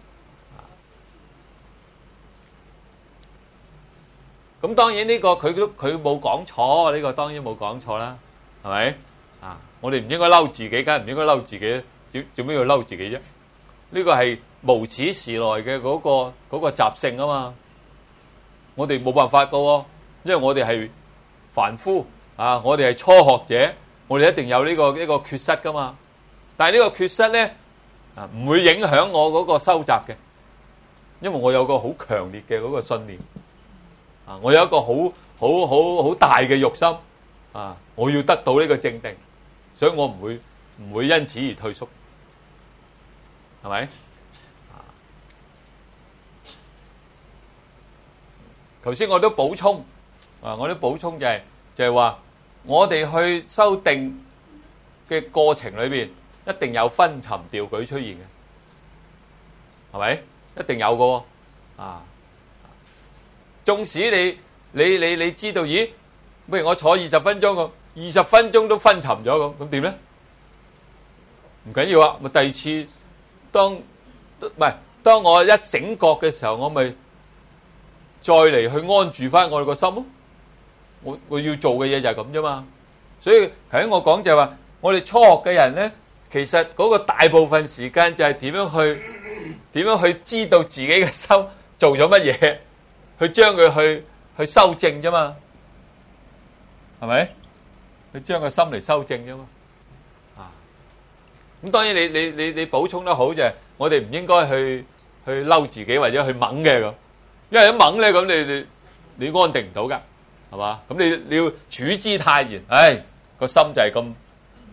咁當然呢個佢都佢冇講錯，呢個當然冇講錯啦，係咪？啊，我哋唔應該嬲自己，梗係唔應該嬲自己，做做咩要嬲自己啫？呢個係無始時來嘅嗰個嗰個習性啊嘛，我哋冇辦法噶，因為我哋係凡夫啊，我哋係初學者，我哋一定有呢個一個缺失噶嘛。但係呢個缺失咧，啊唔會影響我嗰個修習嘅，因為我有個好強烈嘅嗰個信念，啊我有一個好好好好大嘅欲心，啊我要得到呢個正定，所以我唔會唔會因此而退縮，係咪？啊，頭先我都補充，啊我都補充就係就係話，我哋去修定嘅過程裏邊，一定有昏沉掉舉出現嘅，係咪？一定有嘅，啊！縱使你你你你知道，咦？不如我坐二十分鐘咁，二十分鐘都昏沉咗咁，咁點咧？唔緊要啊！咪第二次當唔係當我一醒覺嘅時候，我咪再嚟去安住翻我哋個心咯。我我要做嘅嘢就係咁啫嘛。所以頭先我講就係話，我哋初學嘅人咧。其實嗰個大部分時間就係點樣去點樣去知道自己嘅心做咗乜嘢，去將佢去去修正啫嘛，係咪？去將個心嚟修正啫嘛。啊，咁當然你你你你補充得好就係，我哋唔應該去去嬲自己或者去掹嘅咁，因為一掹咧咁你你你安定唔到噶，係嘛？咁你你要處之泰然，唉個心就係咁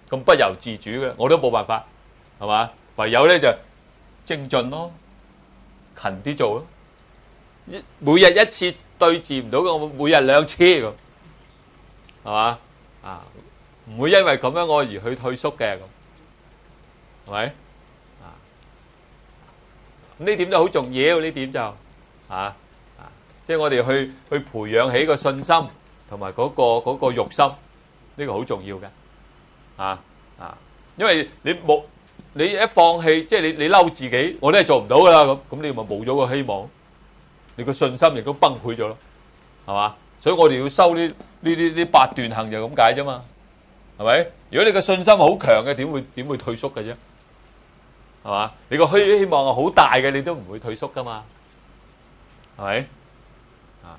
咁不由自主嘅，我都冇辦法，係嘛？唯有咧就精進咯，勤啲做咯。每日一次對治唔到嘅，我每日兩次咁，係嘛？啊，唔會因為咁樣我而去退縮嘅咁，係咪？啊，咁呢點都好重要，呢點就啊啊，即係我哋去去培養起個信心同埋嗰個嗰個慾心，呢個好重要嘅，啊啊，因為你冇你一放棄，即係你你嬲自己，我都係做唔到噶啦，咁咁你咪冇咗個希望。你個信心亦都崩潰咗咯，係嘛？所以我哋要修呢呢啲呢八段行就咁解啫嘛，係咪？如果你個信心好強嘅，點會點會退縮嘅啫？係嘛？你個希希望係好大嘅，你都唔會退縮噶嘛，係咪？啊，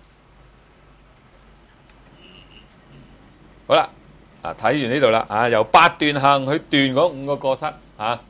好啦，啊睇完呢度啦，啊由八段行去斷嗰五個過失，啊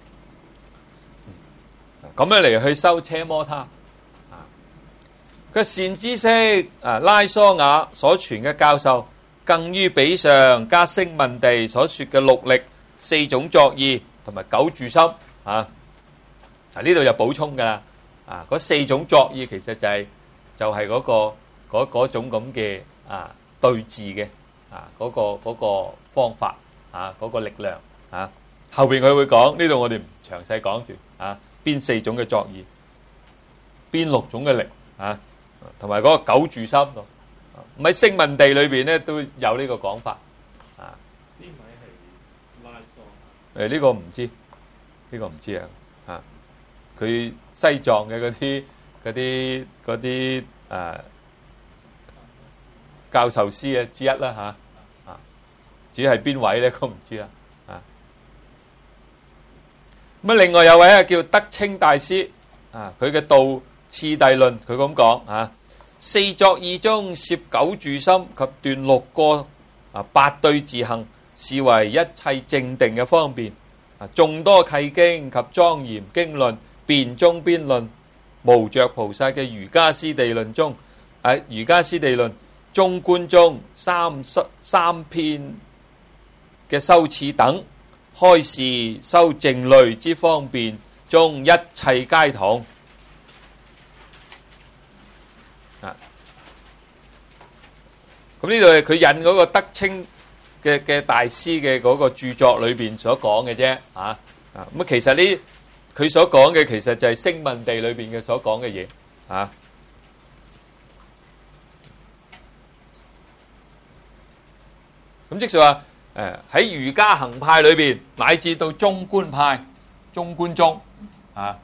咁樣嚟去修奢摩他。個善知識啊，拉梭雅所傳嘅教授，更於彼上加聲聞地所說嘅六力、四種作意同埋九住心啊。嗱呢度就補充噶啦，啊嗰四種作意其實就係、是、就係、是、嗰、那個嗰嗰種咁嘅啊對治嘅啊嗰、那個嗰、那個方法啊嗰、那個力量啊。後邊佢會講，呢度我哋唔詳細講住啊，邊四種嘅作意，邊六種嘅力啊。同埋嗰個九住心度，唔喺聲聞地裏邊咧都有呢個講法啊。 呢位係拉梭， 誒、這、呢個唔知，呢、這個唔知啊。啊，佢西藏嘅嗰啲嗰啲嗰啲誒教授師嘅之一啦嚇啊。至於係邊位咧，我唔知啦啊。咁啊，另外有位啊叫德清大師啊，佢嘅道次第論，佢咁講啊，四作意中攝九住心及斷六個啊八對治行，是為一切正定嘅方便啊。眾多契經及莊嚴經論、辯中邊論、無著菩薩嘅瑜伽師地論中，喺瑜伽師地論中觀中三三篇嘅修次等，開示修靜慮之方便中，一切皆同。咁呢度係佢引嗰個德清嘅嘅大師嘅嗰個著作裏邊所講嘅啫，啊啊咁其實呢佢所講嘅其實就係聲聞地裏邊嘅所講嘅嘢，啊咁即係話誒喺瑜伽行派裏邊，乃至到中觀派、中觀宗啊。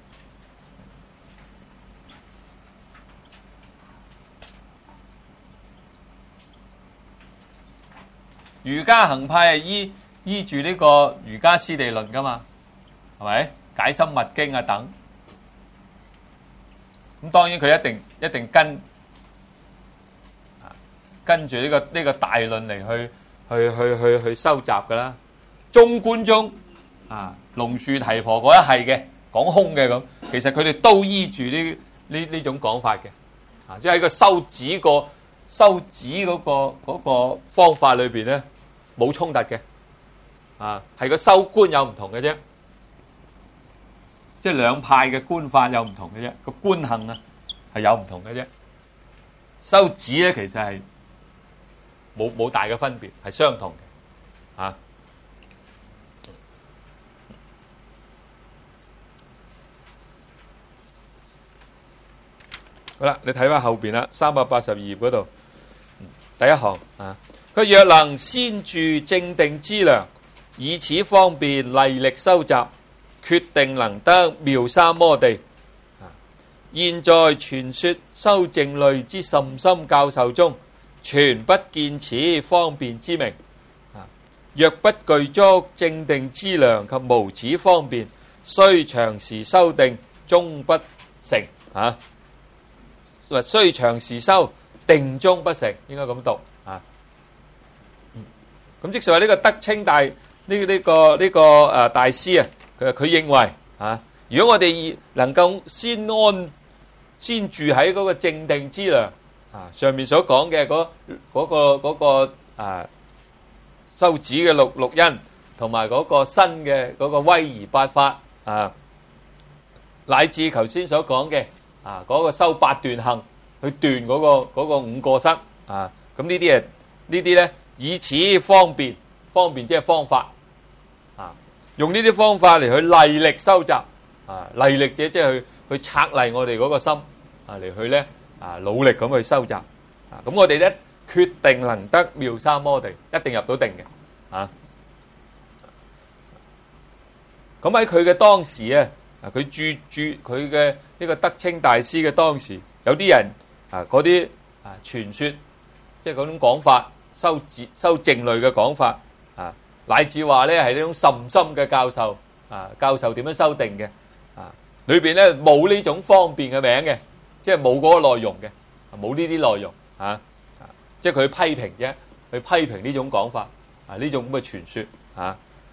瑜伽行派係依依住呢個瑜伽師地論噶嘛，係咪？解深密經啊等，咁當然佢一定一定跟啊跟住呢個呢個大論嚟去去去去去收集噶啦。中觀宗啊，龍樹提婆嗰一系嘅講空嘅咁，其實佢哋都依住呢呢呢種講法嘅，啊，即係喺個修止個。修止嗰個嗰個方法裏邊咧冇衝突嘅，啊係個修觀有唔同嘅啫，即係兩派嘅觀法有唔同嘅啫，個觀行啊係有唔同嘅啫。修止咧其實係冇冇大嘅分別，係相同嘅，啊。好啦，你睇翻後邊啦，三百八十二頁嗰度。第一行啊，佢若能先住正定之糧，以此方便勵力修習，決定能得妙三摩地。啊，現在傳說修靜慮之甚深教授中，全不見此方便之名。啊，若不具足正定之糧及無此方便，雖長時修定，終不成。啊，或雖長時修。定中不成，應該咁讀啊。咁即係話呢個德清大呢呢、這個呢、這個誒、呃、大師啊，佢佢認為啊，如果我哋能夠先安先住喺嗰個正定之糧啊，上面所講嘅嗰嗰個嗰、那個啊修止嘅六六因，同埋嗰個新嘅嗰個威儀八法啊，乃至頭先所講嘅啊嗰個修八斷行去斷嗰個嗰個五過失啊，咁呢啲誒呢啲咧以此方便，方便即係方法啊，用呢啲方法嚟去勵力收集啊，勵力者即係去去策勵我哋嗰個心啊，嚟去咧啊努力咁去收集啊，咁我哋咧決定能得妙三摩地，一定入到定嘅啊。咁喺佢嘅當時啊，啊佢注注佢嘅呢個德清大師嘅當時，有啲人啊嗰啲啊傳說，即係嗰種講法，修治修靜慮嘅講法啊，乃至話咧係呢種甚深嘅教授啊，教授點樣修定嘅啊，裏邊咧冇呢種方便嘅名嘅，即係冇嗰個內容嘅，冇呢啲內容啊，即係佢批評啫，去批評呢種講法啊，呢種咁嘅傳說啊。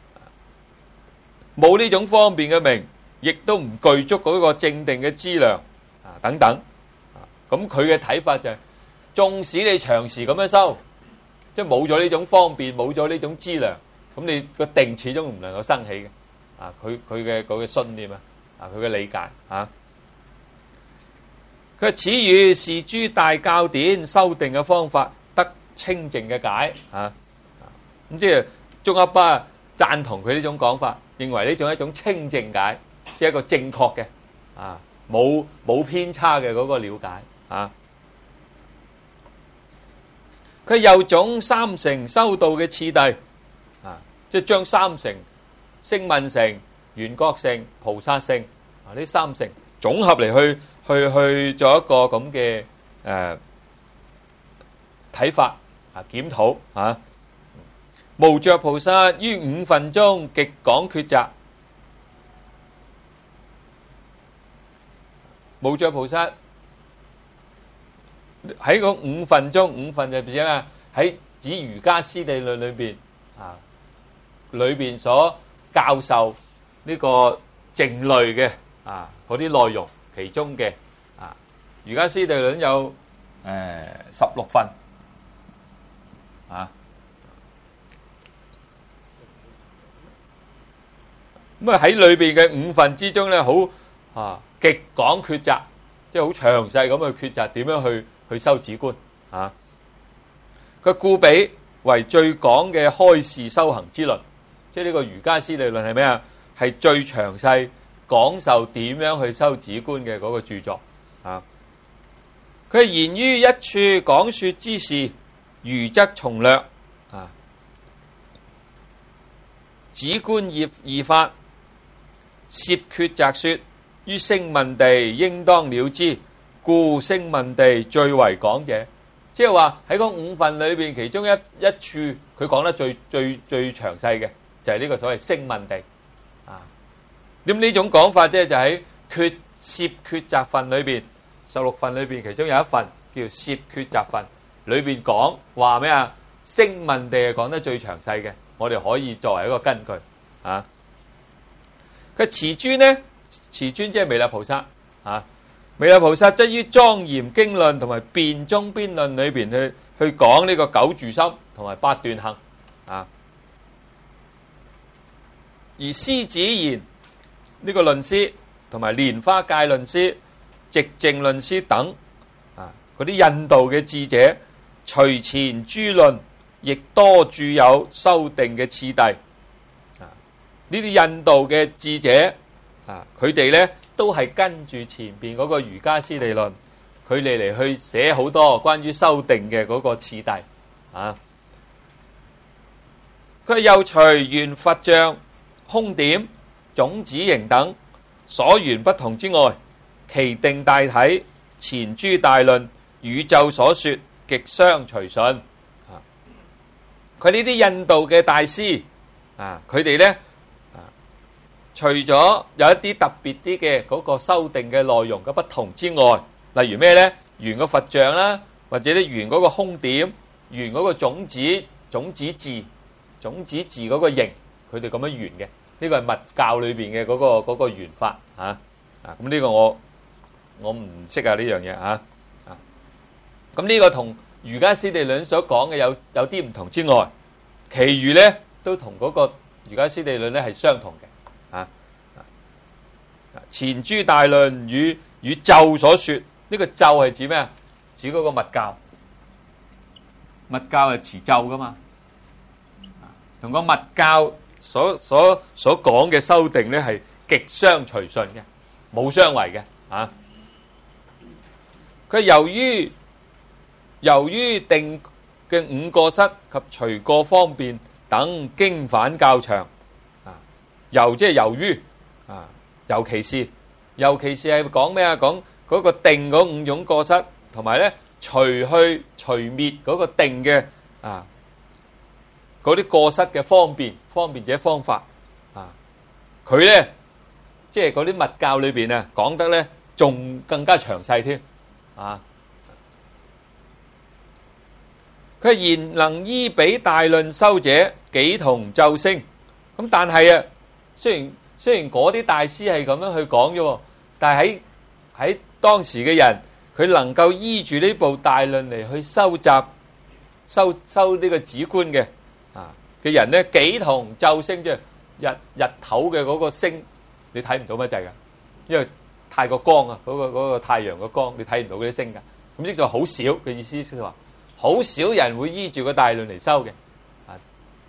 冇呢種方便嘅名，亦都唔具足嗰個正定嘅資糧啊，等等啊。咁佢嘅睇法就係，縱使你長時咁樣修，即係冇咗呢種方便，冇咗呢種資糧，咁你個定始終唔能夠生起嘅啊。佢佢嘅佢嘅信念啊，啊佢嘅理解啊。佢話此語是諸大教典修定嘅方法，得清淨嘅解啊。咁即係宗喀巴贊同佢呢種講法。認為呢種係一種清淨解，即係一個正確嘅啊，冇冇偏差嘅嗰個了解啊。佢又總三乘修道嘅次第啊，即係將三乘聲聞乘、緣覺乘、菩薩乘啊呢三乘總合嚟去去去做一個咁嘅誒睇法啊，檢討啊。無著菩薩於五分中極講抉擇。無著菩薩喺個五分中，五分就係指咩？喺指瑜伽師地論裏邊啊，裏邊所教授呢個靜慮嘅啊嗰啲內容，其中嘅啊瑜伽師地論有誒十六分啊。咁啊喺裏邊嘅五分之中咧，好啊極講抉擇，即係好詳細咁去抉擇點樣去去修止觀啊。佢故彼為最廣嘅開示修行之論，即係呢個瑜伽師地論係咩啊？係最詳細講授點樣去修止觀嘅嗰個著作啊。佢言於一處講說之事，餘則從略啊。止觀業二法。涉抉擇說於聲聞地應當了知，故聲聞地最為廣者。即係話喺嗰五分裏邊，其中一一處佢講得最最最詳細嘅就係呢個所謂聲聞地啊。咁呢種講法即係就喺抉涉抉擇分裏邊，十六分裏邊其中有一份叫涉抉擇分，裏邊講話咩啊？聲聞地係講得最詳細嘅，我哋可以作為一個根據啊。佢持尊呢？持尊即係彌勒菩薩啊！彌勒菩薩則於莊嚴經論同埋辯中邊論裏邊去去講呢個九住心同埋八斷行啊。而獅子言呢個論師同埋蓮花戒論師、寂靜論師等啊，嗰啲印度嘅智者，隨前諸論亦多著有修定嘅次第。呢啲印度嘅智者啊，佢哋咧都係跟住前邊嗰個瑜伽師地論，佢哋嚟去寫好多關於修定嘅嗰個次第啊。佢又隨緣佛像、空點、種子形等所緣不同之外，其定大體、前諸大論、宇宙所說，極相隨順啊。佢呢啲印度嘅大師啊，佢哋咧。除咗有一啲特別啲嘅嗰個修訂嘅內容嘅不同之外，例如咩咧？圓個佛像啦，或者咧圓嗰個空點，圓嗰個種子、種子字、種子字嗰個形，佢哋咁樣圓嘅。呢個係密教裏邊嘅嗰個嗰個圓法嚇啊！咁呢個我我唔識啊呢樣嘢嚇啊！咁呢個同瑜伽師地論所講嘅有有啲唔同之外其餘咧都同嗰個瑜伽師地論咧係相同嘅。啊，前諸大論與與咒所說，呢、這個咒係指咩啊？指嗰個密教，密教係持咒噶嘛，同個密教所所所講嘅修訂咧係極相隨順嘅，冇相違嘅。啊，佢由於由於定嘅五過失及隨過方便等經反較長，啊，由即係由於啊，尤其是尤其是係講咩啊？講嗰個定嗰五種過失，同埋咧除去除滅嗰個定嘅啊嗰啲過失嘅方便，方便者方法啊，佢咧即係嗰啲密教裏邊啊講得咧仲更加詳細添啊！佢言能依彼大論修者，幾同咒聲。咁但係啊，雖然雖然嗰啲大師係咁樣去講啫，但係喺喺當時嘅人，佢能夠依住呢部大論嚟去收集、收收呢個止觀嘅啊嘅人咧，幾同咒聲，即係日日頭嘅嗰個星，你睇唔到乜滯噶，因為太過光啊，嗰個嗰個太陽嘅光，你睇唔到嗰啲星噶。咁即係話好少嘅意思，即係話好少人會依住個大論嚟修嘅。啊，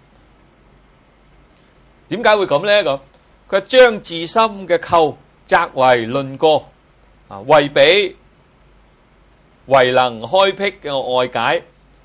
點解會咁咧？咁佢將自心嘅構擇為論過啊，為彼為能開闢嘅外解。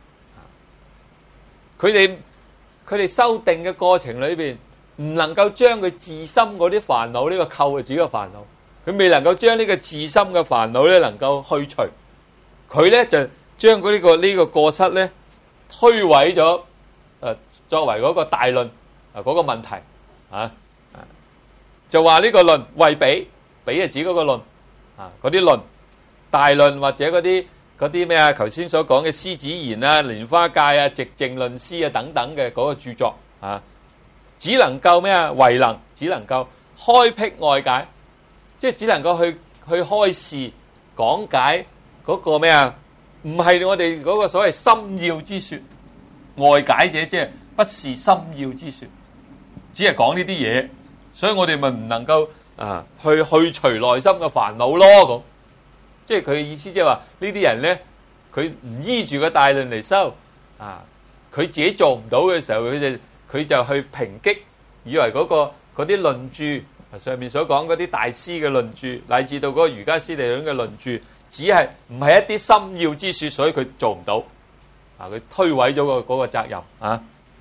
佢哋佢哋修定嘅過程裏邊，唔能夠將佢自心嗰啲煩惱，呢、這個構係自己嘅煩惱，佢未能夠將呢個自心嘅煩惱咧能夠去除，佢咧就將嗰、這、呢個呢、這個過失咧推諉咗，誒、呃、作為嗰個大論啊嗰個問題啊，就話呢個論為彼，彼係指嗰個論啊，嗰啲論大論或者嗰啲嗰啲咩啊，頭先所講嘅獅子言啊、蓮花戒啊、寂靜論師啊等等嘅嗰個著作啊，只能夠咩啊？為能只能夠開闢外解，即係只能夠去去開示講解嗰個咩啊？唔係我哋嗰個所謂深要之說，外解者即係不是深要之說，只係講呢啲嘢，所以我哋咪唔能夠啊去去除內心嘅煩惱咯咁。即係佢嘅意思，即係話呢啲人咧，佢唔依住個大論嚟修啊，佢自己做唔到嘅時候，佢就佢就去抨擊，以為嗰個嗰啲論著上面所講嗰啲大師嘅論著，乃至到嗰個瑜伽師地論嘅論著，只係唔係一啲深要之說，所以佢做唔到啊，佢推諉咗個嗰個責任啊。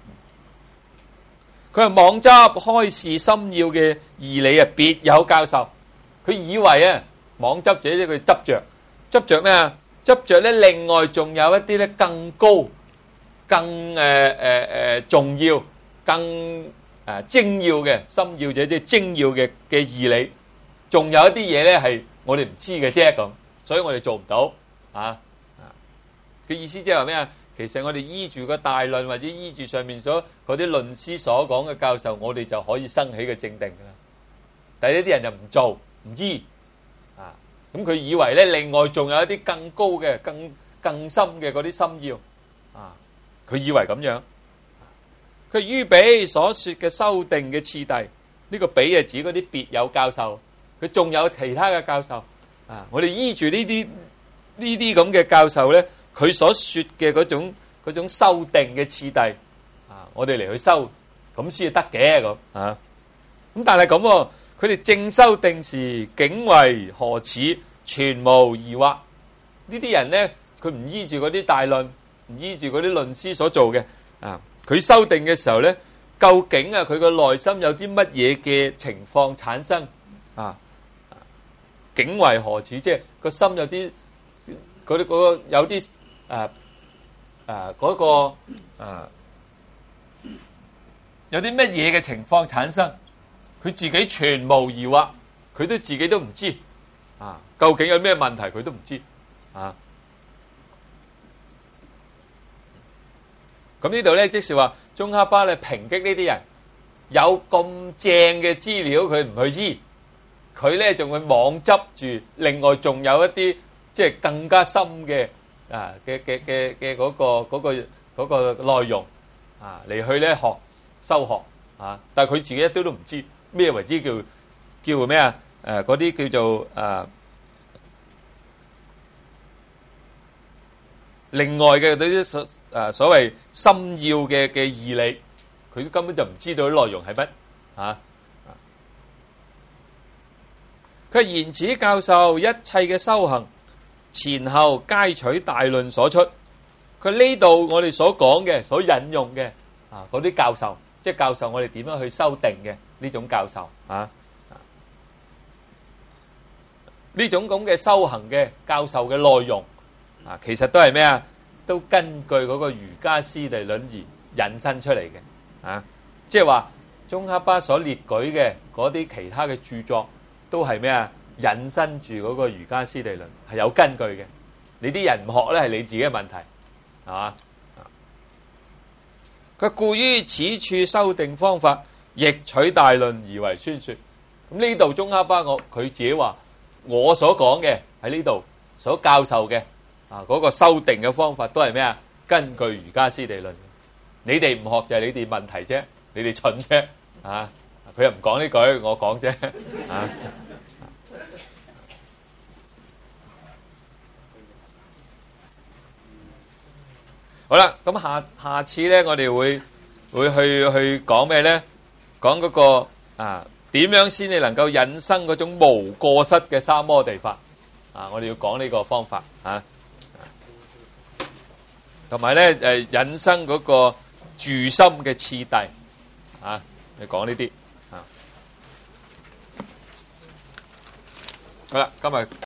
佢係妄執開示深要嘅義理啊，別有教授，佢以為啊。妄執者即係佢執着，執着咩啊？執着咧，另外仲有一啲咧更高、更誒誒誒重要、更誒、呃、精要嘅深要者，即係精要嘅嘅義理，仲有一啲嘢咧係我哋唔知嘅啫咁，所以我哋做唔到啊啊！嘅意思即係話咩啊？其實我哋依住個大論或者依住上面所嗰啲論師所講嘅教授，我哋就可以生起嘅正定噶啦。但係呢啲人就唔做唔依。咁佢以為咧，另外仲有一啲更高嘅、更更深嘅嗰啲心要啊！佢以為咁樣。佢於彼所說嘅修訂嘅次第，呢、這個彼係指嗰啲別有教授，佢仲有其他嘅教授啊！我哋依住呢啲呢啲咁嘅教授咧，佢所說嘅嗰種嗰種修訂嘅次第啊，我哋嚟去修，咁先係得嘅咁啊！咁但係咁喎。佢哋正修定時，竟為何似？全無疑惑。呢啲人咧，佢唔依住嗰啲大論，唔依住嗰啲論師所做嘅啊。佢修定嘅時候咧，究竟啊，佢個內心有啲乜嘢嘅情況產生啊？竟為何似？即係個心有啲嗰啲嗰個有啲誒誒嗰個啊，有啲乜嘢嘅情況產生？佢自己全無疑惑，佢都自己都唔知啊！究竟有咩問題，佢都唔知啊！咁呢度咧，即是話宗喀巴咧抨擊呢啲人有咁正嘅資料，佢唔去醫，佢咧仲會妄執住，另外仲有一啲即係更加深嘅啊嘅嘅嘅嘅嗰個嗰個嗰個內容啊嚟去咧學修學啊，但係佢自己一啲都唔知咩為之叫叫咩啊？誒嗰啲叫做誒、呃、另外嘅嗰啲所誒所謂深要嘅嘅義理，佢根本就唔知道啲內容係乜啊！佢言此教授一切嘅修行前後皆取大論所出。佢呢度我哋所講嘅、所引用嘅啊，嗰啲教授，即係教授我哋點樣去修定嘅呢種教授啊，呢種咁嘅修行嘅教授嘅內容啊，其實都係咩啊？都根據嗰個瑜伽師地論而引申出嚟嘅啊，即係話宗喀巴所列舉嘅嗰啲其他嘅著作都係咩啊？引申住嗰個瑜伽師地論係有根據嘅。你啲人唔學咧，係你自己嘅問題。係嘛？佢故於此處修定方法，亦取大論而為宣說。咁呢度宗喀巴我佢自己話，我所講嘅喺呢度所教授嘅啊嗰個修定嘅方法都係咩啊？根據瑜伽師地論。你哋唔學就係你哋問題啫，你哋蠢啫啊！佢又唔講呢句，我講啫啊！好啦，咁下下次咧，我哋會會去去講咩咧？講嗰個啊，點樣先至能夠引生嗰種無過失嘅三摩地法啊？我哋要講呢個方法啊，同埋咧誒引生嗰個住心嘅次第啊，你講呢啲啊。好啦，今日